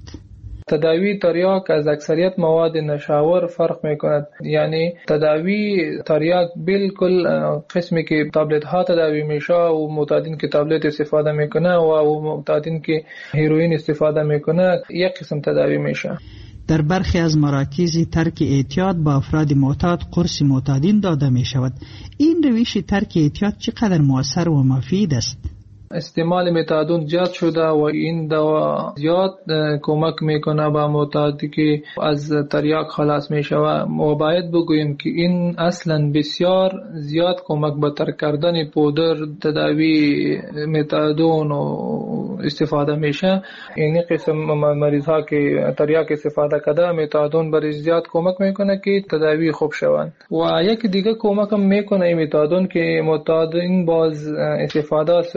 تداوی تریاک از اکثریت مواد نشاور فرق میکند. یعنی تداوی تریاک بالکل قسمی که تابلت ها تداوی میشه و معتادین که تابلت استفاده میکنه و معتادین که هیروئین استفاده میکنه یک قسم تداوی میشه. در برخی از مراکز ترک اعتیاد با افراد معتاد قرص معتادین داده میشود. این روش ترک اعتیاد چقدر مؤثر و مفید است؟ استعمال متادون زیاد شده و این دوا زیاد کمک میکنه به معتادی که از تریاک خلاص میشه و باید بگویم که این اصلا بسیار زیاد کمک به ترک کردن پودر تداوی متادون و استفاده میشه. این قسم مریض ها که تریاک استفاده کرده متادون برای زیاد کمک میکنه که تداوی خوب شوند و یک دیگه کمک هم میکنه متادون که معتادین باز استفاده سرنج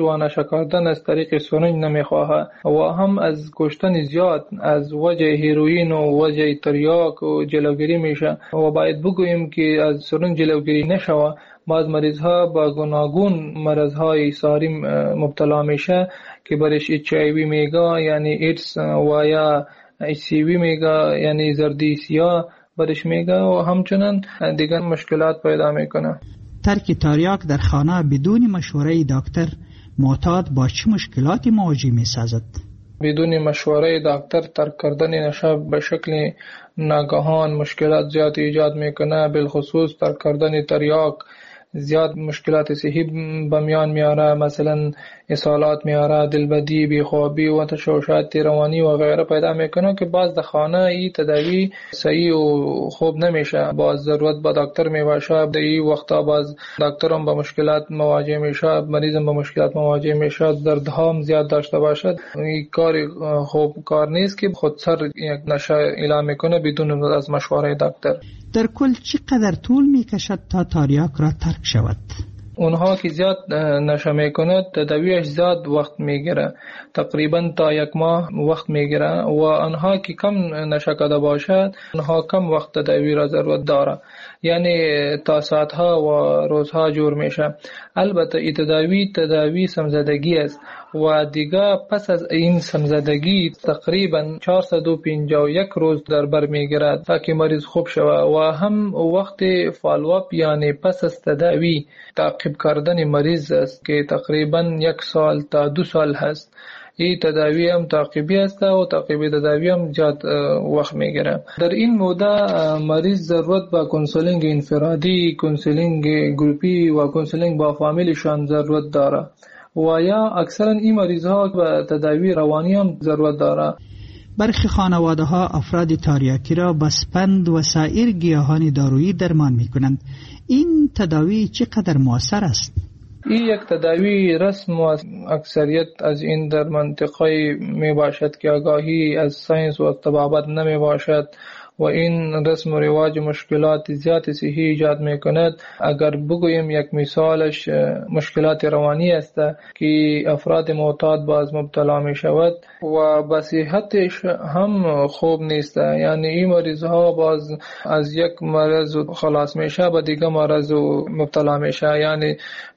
و نشه کردن از طریق سرنج نمیخواهد و هم از کشتن زیاد از وجه هیروئین و وجه تریاک و جلوگیری میشه و باید بگوییم که از سرنج جلوگیری نشوه. بعض مریض ها با گوناگون مرض های ساری مبتلا میشه که برش اچ آی وی میگه یعنی ایدز و یا اچ سی وی میگه یعنی زردی سیاه برش میگه و همچنان دیگر مشکلات پیدا میکنه. ترک تریاک در خانه بدون مشوره دکتر معتاد با چه مشکلاتی مواجه میسازد؟ بدون مشوره دکتر ترک کردن نشه به شکل ناگهان مشکلات زیاد ایجاد میکنه، بالخصوص ترک کردن تریاک زیاد مشکلات صحی بمیان میاره، مثلا اسهالات میاره، دلبدی، بیخوابی و تشوشات روانی و غیره پیدا میکنه که باز در خانه ای تداوی صحیح و خوب نمیشه، باز ضرورت با دکتر میباشه. در این وقتا باز دکتر هم با مشکلات مواجه میشه، مریض هم با مشکلات مواجه میشه، دردها هم زیاد داشته باشد. این کار خوب کار نیست که خود سر یک نشه اعلام میکنه بدون از مشوره دکتر. در کل چقدر طول میکشد تا تریاک را ترک شود؟ اونها که زیاد نشه میکنه تداویش زیاد وقت میگیره، تقریبا تا یک ماه وقت میگیره و آنها که کم نشه کرده باشد اونها کم وقت تداوی را ضرورت داره، یعنی تا ساعتها و روزها جور میشه. البته این تداوی تداوی سمزدگی است و دیگه پس از این سمزدگی تقریبا چهارصد و پنجاه و یک روز در بر میگیرد تا که مریض خوب شود و هم وقت فالوآپ یعنی پس از تداوی تعقیب کردن مریض است که تقریبا یک سال تا دو سال هست. این تداوی هم تعقیبی است و تعقیب تداوی هم زیاد وقت میگیره. در این مدت مریض ضرورت با کنسولینگ انفرادی، کنسولینگ گروپی و کنسولینگ با فامیلشان ضرورت داره و یا اکثرا این مریض ها به تداوی روانی هم ضرورت داره. برخی خانواده ها افراد تریاکی را با سپند و سایر گیاهان دارویی درمان می کنند. این تداوی چقدر مؤثر است؟ این یک تداوی رسم و اکثریت از این در منطقه می باشد که آگاهی از ساینس و طبابت نمی باشد و این رسم و رواج مشکلات زیاد صحی ایجاد می کند. اگر بگویم یک مثالش مشکلات روانی است که افراد معتاد باز مبتلا می شود و بصیحتش هم خوب نیست، یعنی این مریض ها باز از یک مرض خلاص میشه به دیگه مرض مبتلا میشه، یعنی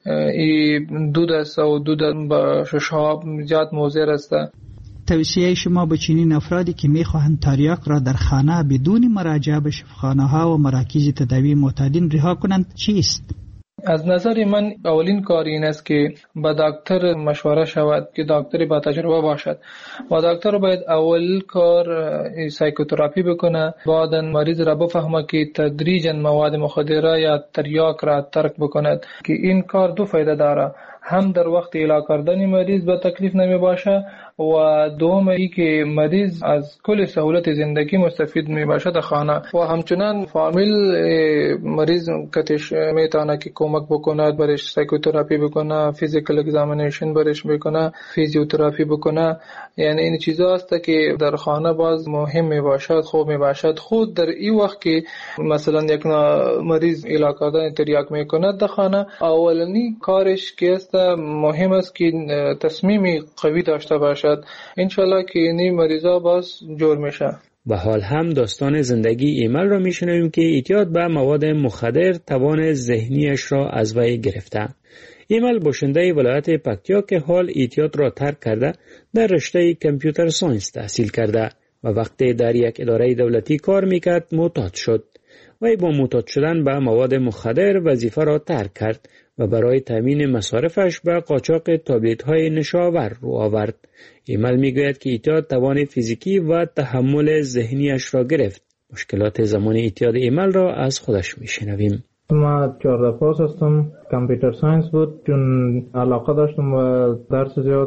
این دود است و دود به ششاب زیاد مضر است. توصیه شما به چنین افرادی که میخواهند تریاک را در خانه بدون مراجعه به شفاخانه ها و مراکز تداوی معتادین رها کنند چیست؟ از نظر من اولین کار این است که با دکتر مشوره شود که دکتری با تجربه باشد و دکتر باید اول کار سایکوتراپی بکنه، بعدا مریض را بفهمه که تدریجا مواد مخدره یا تریاک را ترک بکند که این کار دو فایده داره، هم در وقت علاج کردن مریض به تکلیف نمی باشه و دوم ای که مریض از کل سهولت زندگی مستفید می باشه در خانه و همچنان فامیل مریض کتش میتونه که کمک بکنه، برش سایکوتراپی بکنه، فیزیکال اگزامینیشن برش بکنه، فیزیوتراپی بکنه. یعنی این چیزا است که در خانه باز مهم می باشد، خوب می باشد. خود در این وقت که مثلا یک مریض علاج کردن تریاک میکنه در خانه، اولنی کارش که است مهم است که تصمیمی قوی داشته باشد. انشالله که این مریضا باز جور میشه. و حال هم داستان زندگی ایمل را میشنویم که اعتیاد به مواد مخدر توان ذهنیش را از وی گرفته. ایمل باشنده ولایت پکتیا که حال اعتیاد را ترک کرده در رشته کامپیوتر ساینس تحصیل کرده و وقتی در یک اداره دولتی کار میکرد معتاد شد. وی با معتاد شدن به مواد مخدر وظیفه را ترک کرد و برای تامین مصارفش به قاچاق تابلت های نشاور رو آورد. ایمل میگوید که اعتیاد توان فیزیکی و تحمل ذهنیش را گرفت. مشکلات زمان اعتیاد ایمل را از خودش میشنویم. ما چهارده پاس هستم، کامپیوتر ساینس بود چون علاقه داشتم و درس زیاد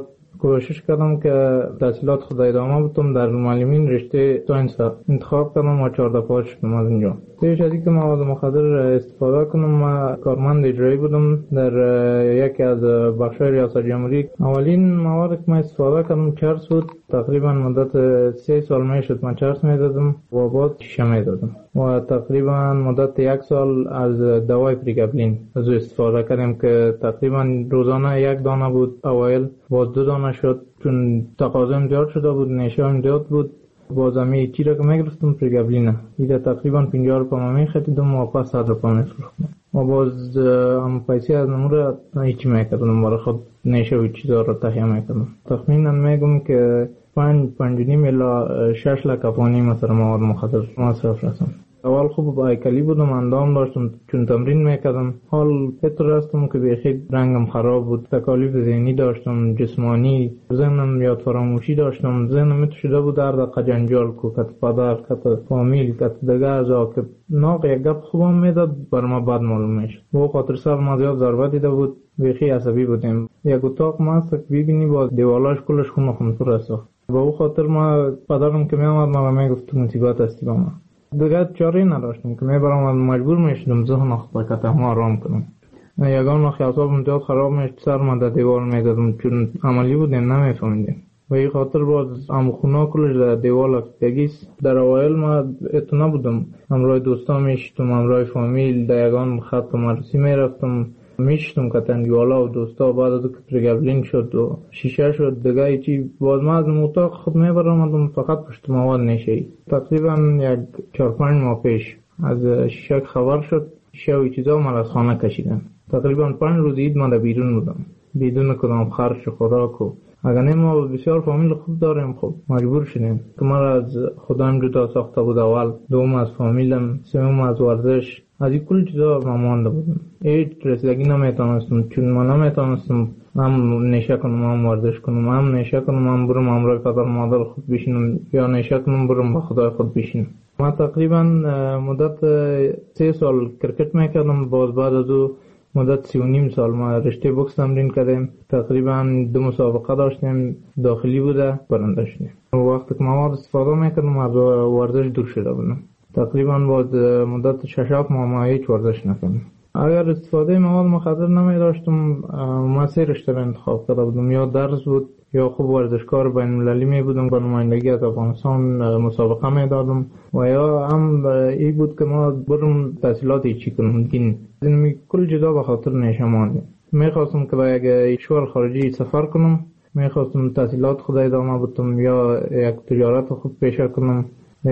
کوشش کردم که تحصیلات خود ادامه بدم. در معلمین رشته ساینس انتخاب کردم و چهارده پاس شدم از اینجا. پیش از اینکه مواد مخدر استفاده کنم ما کارمند اجرایی بودم در یکی از بخش‌های ریاست جمهوری. اولین مواد که ما استفاده کردم چرس بود. تقریبا مدت سه سال میشد من چرس میدادم و بعد شیشه میدادم و تقریبا مدت یک سال از دوای پریگابلین از استفاده کردم که تقریبا روزانه یک دانه بود. اوایل باز دو دانه شد چون تقاضا زیاد شده بود، نشه هم زیاد بود. باز همی چی را که میگرفتم پریگابلینه ایده تقریبا پنجاه روپا میخریدم و پس صد روپا میفروختم و باز هم پیسی از نمور هیچی میکردم برای خود نشه و چیزا را تهیه میکردم. تخمینا میگم که پنج پنج و نیم الا شش لک افغانی مثلا مواد مخدر مصرف رسم. اول خوب با هیکلی بودم، اندام داشتم چون تمرین میکردم. حال پتر هستم که بیخی رنگم خراب بود، تکالیف ذهنی داشتم، جسمانی، ذهنم یاد فراموشی داشتم. ذهنم میتو شده بود در دقیقه جنجال کو کت پدر کت فامیل کت دگه ازا که ناق یک گپ خوبم میداد بر ما بد معلوم میشد. و خاطر سر ما زیاد ضربه دیده بود، بیخی عصبی بودیم. یک اتاق ما است که ببینی با دیوالاش کلش خون خون پر است. با او خاطر ما پدرم که میامد ما میگفت مصیبت هستی با ما. دیگه چاره نداشتم که میبرم مجبور میشدم ذهن خود که تهم آرام کنم. یگان وقت اعصابم زیاد خراب میشد سر من در دیوار میدادم چون عملی بودیم نمیفهمیدیم. و این خاطر باز ام خونا کلش در دیوار لگیست. در اوایل ما اتنا بودم، همراه دوستا میشتم، همراه فامیل در یگان خط مرسی میرفتم میشتم که تنگیوالا و دوستا. بعد از که پریگابلین شد و شیشه شد دیگه چی باز ما از اتاق خود میبرم فقط پشت مواد نشه. تقریبا یک چهار پنج ماه پیش از شیشه خبر شد شیشه و چیزا من از خانه کشیدن. تقریبا پنج روز عید من در بیرون بودم بدون کدام خرج خوراک و اگر نه ما بسیار فامیل خوب داریم خب مجبور شدیم که ما از خودم جدا ساخته بود. اول دوم از فامیلم، سوم از ورزش، از این کل چیزا ما مانده بودم. هیچ رسیدگی نمیتونستم چون من نمیتونستم هم نشه کنم هم ورزش کنم، هم نشه کنم هم برم همراه پدر مادر خود بشینم یا نشه کنم برم با خدای خود بشینم. ما تقریبا مدت سه سال کرکت میکردم. باز بعد از او مدت سی و نیم سال ما رشته بوکس تمرین کردیم. تقریبا دو مسابقه داشتیم، داخلی بوده برنده شدیم. وقتی که مواد استفاده میکردم از ورزش دور شده بودم. تقریبا بعد مدت شش هفت ماه ما هیچ ورزش نکردم. اگر استفاده مواد مخدر نمی داشتم ما سه رشته را انتخاب کرده بودم، یا درس بود یا خوب ورزشکار بین المللی می بودم با نمایندگی از افغانستان مسابقه می دادم و یا هم این بود که ما برم تحصیلاتی چی کنم. دین این کل جدا به خاطر نشمان می خواستم که با یک کشور خارجی سفر کنم، می خواستم تحصیلات خود ادامه بدم یا یک تجارت خود پیشه کنم.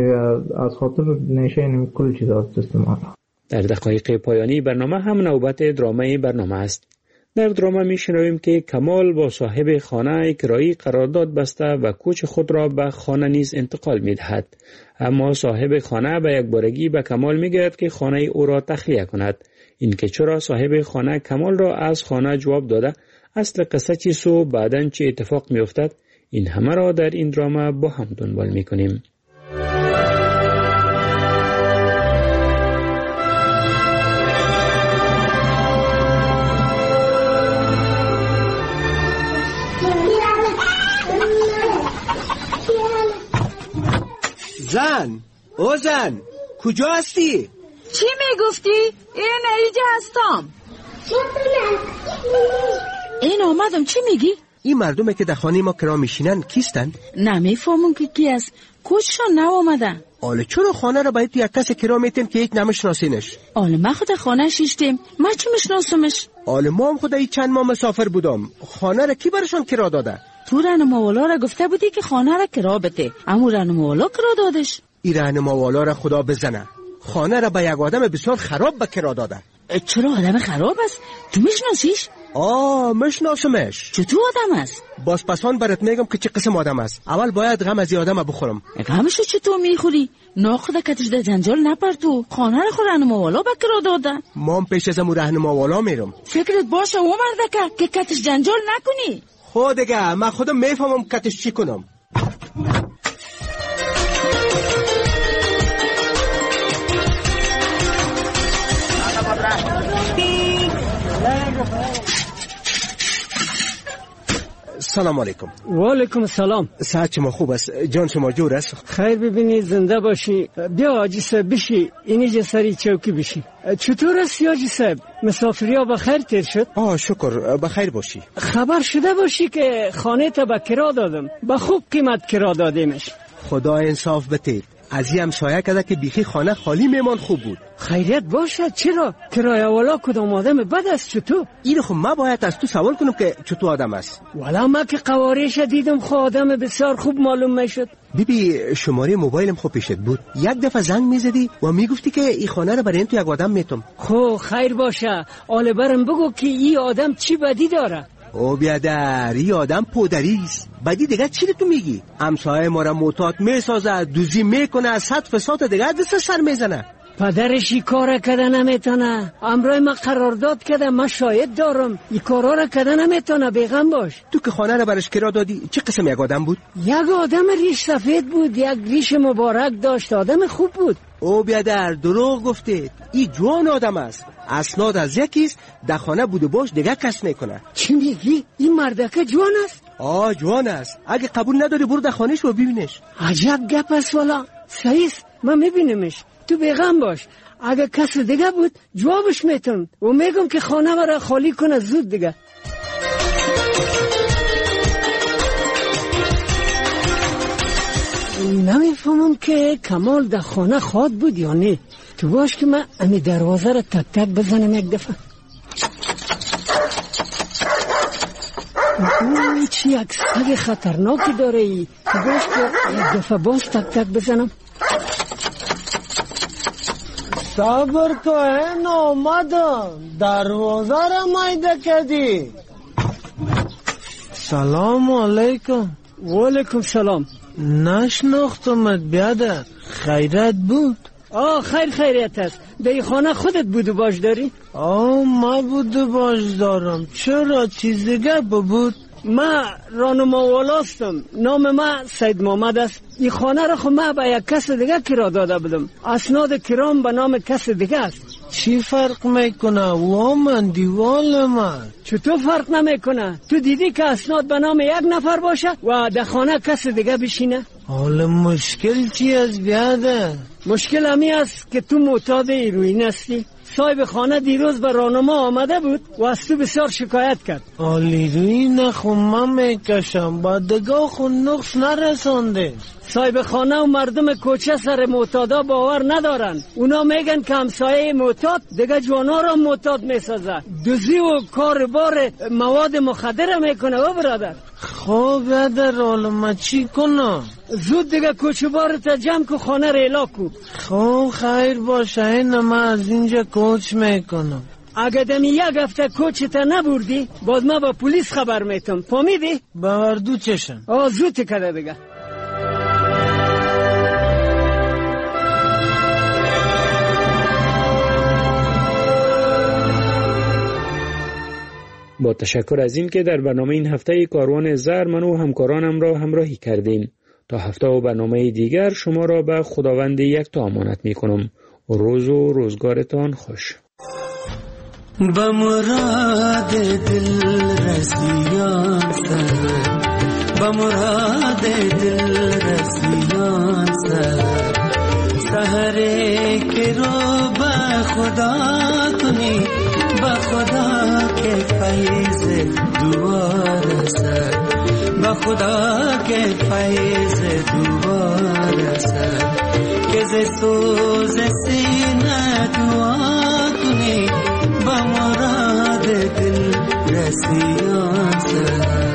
از خاطر نشه این کل چیزا استعمال. در دقایق پایانی برنامه هم نوبت درامه برنامه است. در درامه می شنویم که کمال با صاحب خانه کرایی قرارداد بسته و کوچ خود را به خانه نیز انتقال می دهد. اما صاحب خانه به یک بارگی به کمال می گوید که خانه او را تخلیه کند. این که چرا صاحب خانه کمال را از خانه جواب داده، اصل قصه چیست و بعداً چه اتفاق می افتد، این همه را در این درامه با هم دنبال می کنیم. زن، او زن، کجا هستی؟ چی میگفتی؟ این اینجا هستم. این آمدم، چی میگی؟ این مردمه که در خانه ما کرا میشینن کیستن؟ نمیفهمم که کی است. کوچشان نو آمدن. آله چرا خانه را باید یک کس کرا میتیم که یک نمیشناسینش؟ آله ما خود خانه شیشتیم، ما چی میشناسمش؟ آله ما هم خود چند ماه مسافر بودم. خانه را کی برشان کرا داده؟ تو رهنماوالا را گفته بودی که خانه را کرا بده، اما رهنماوالا کرا دادش. این رهنماوالا را خدا بزنه، خانه را به یک آدم بسیار خراب به کرا داده. چرا آدم خراب است؟ تو میشناسیش؟ آه مشناسمش. چطور آدم است؟ باز پسان برات میگم که چه قسم آدم است. اول باید غم از این آدم بخورم. غمشو چطور میخوری؟ ناخدا کتش در جنجال نپرتو، خانه را خود رهنماوالا به کرا داده. ما هم پیش از امو رهنماوالا میرم. فکرت باشه او مردکه که کتش جنجال نکنی. خود دیگه من خودم میفهمم کتش چی کنم. سلام علیکم. و علیکم السلام. صحت شما خوب است؟ جان شما جور است؟ خیر ببینی، زنده باشی. بیا حاجی صاحب بشی، اینجا سری چوکی بشی. چطور است حاجی صاحب؟ مسافریا بخیر تیر شد؟ آه شکر، بخیر باشی. خبر شده باشی که خانه تا به کرا دادم، به خوب قیمت کرا دادیمش. خدا انصاف بده. از این همسایه کده که بیخی خانه خالی میمان خوب بود. خیریت باشد. چرا؟ کرایه والا کدام آدم بد است چطور؟ این خب ما باید از تو سوال کنم که چطور آدم است. والا ما که قوارش دیدم خود آدم بسیار خوب معلوم میشد. بیبی شماره موبایلم خوب پیشت بود، یک دفعه زنگ میزدی و میگفتی که این خانه رو برای تو یک آدم میتم. خب خیر باشه، آله برم بگو که این آدم چی بدی داره. او بیادر، این آدم پودریست. بدی دیگه چی تو میگی؟ همسایه ما را معتاد میسازه، دوزی میکنه، صد فساد دیگه دست سر میزنه. پدرش این کار کده نمیتونه. امروی ما قرارداد کده، ما شاید دارم این کارا را کده نمیتونه. بیغم باش. تو که خانه را برش کرا دادی چه قسم یک آدم بود؟ یک آدم ریش سفید بود، یک ریش مبارک داشت، آدم خوب بود. او بیادر دروغ گفتید، این جوان آدم است. اسناد از یکیست، در خانه بوده باش دیگه کس میکنه. چی میگی؟ این مردکه جوان است؟ آه جوان است. اگه قبول نداری برو در خانهش و ببینش. عجب گپ است والا. صحیح است، من میبینمش. تو بیغم باش، اگه کس دیگه بود جوابش میتونم و میگم که خانه برای خالی کنه زود دیگه. نمیفهمم که کمال در خانه خواد بود یا نه. تو باش که من امی دروازه را تک تک بزنم یک دفعه. اوه چی یک سگ خطرناکی داره ای. تو باش که یک دفعه باز تک تک بزنم. صبر تو این آمدم، دروازه را مایده کردی. سلام علیکم. و علیکم سلام. نشناختمت بیادر، خیرت بود؟ آه خیر خیریت است. در خانه خودت بود و باش داری؟ آه ما بود و باش دارم. چرا چیز دیگه بود؟ ما رانما والاستم، نام ما سید محمد است. این خانه را خود ما به یک کس دیگه کرا داده بودم. اسناد کرام به نام کس دیگه است. چی فرق میکنه؟ و من دیوال من چطور فرق نمیکنه؟ تو دیدی که اسناد به نام یک نفر باشه و در خانه کس دیگه بشینه؟ حالا مشکل چی از بیاده؟ مشکل همی است که تو معتاد هیروئین هستی. صاحب خانه دیروز به راهنما آمده بود و از تو بسیار شکایت کرد. هیروئین خون من میکشم، با دگاه خون نقص نرسانده. صاحب خانه و مردم کوچه سر معتادا باور ندارن. اونا میگن که همسایه معتاد دیگه جوانا را معتاد میسازه، دوزی و کار بار مواد مخدر میکنه. و برادر خب بیادر حالا ما چی کنم؟ زود دیگه کوچه بارت جمع که خانه ریلا کو. خب خیر باشه، این ما از اینجا کوچ میکنم. اگه دمی یک هفته کوچتا نبردی باز ما با پلیس خبر میتم، فهمیدی؟ باوردو چشم. آه زود کده دیگه. با تشکر از این که در برنامه این هفته کاروان زهر من و همکارانم را همراهی کردین. تا هفته و برنامه دیگر شما را به خداوند یکتا امانت می کنم. روز و روزگارتان خوش. به مراد دل رسیان سر، به مراد دل رسیان سر، سهره که رو به خدا کنی، به خدا که فیض دوار سر، به خدا که فیض دوار سر، که ز سوز سینه دعا کنی، به مراد دل رسیان سر.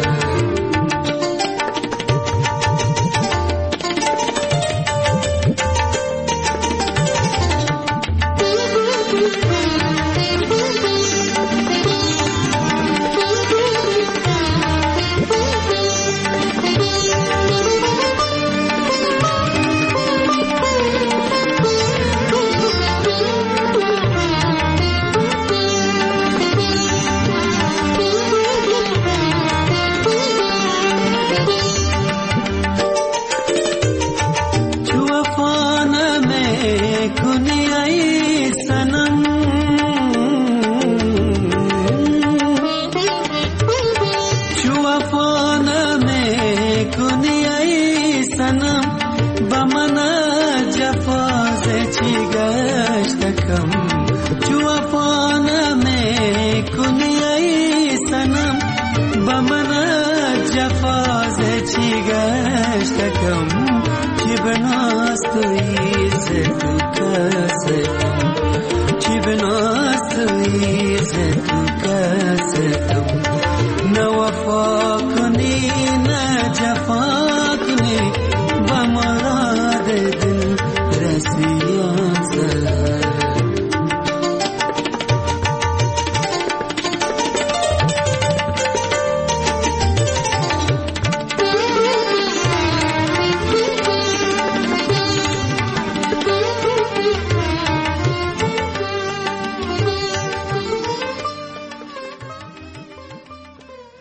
با من جفاز چی گشتکم چی بناستوی زدو کستم چی بناستوی زدو کستم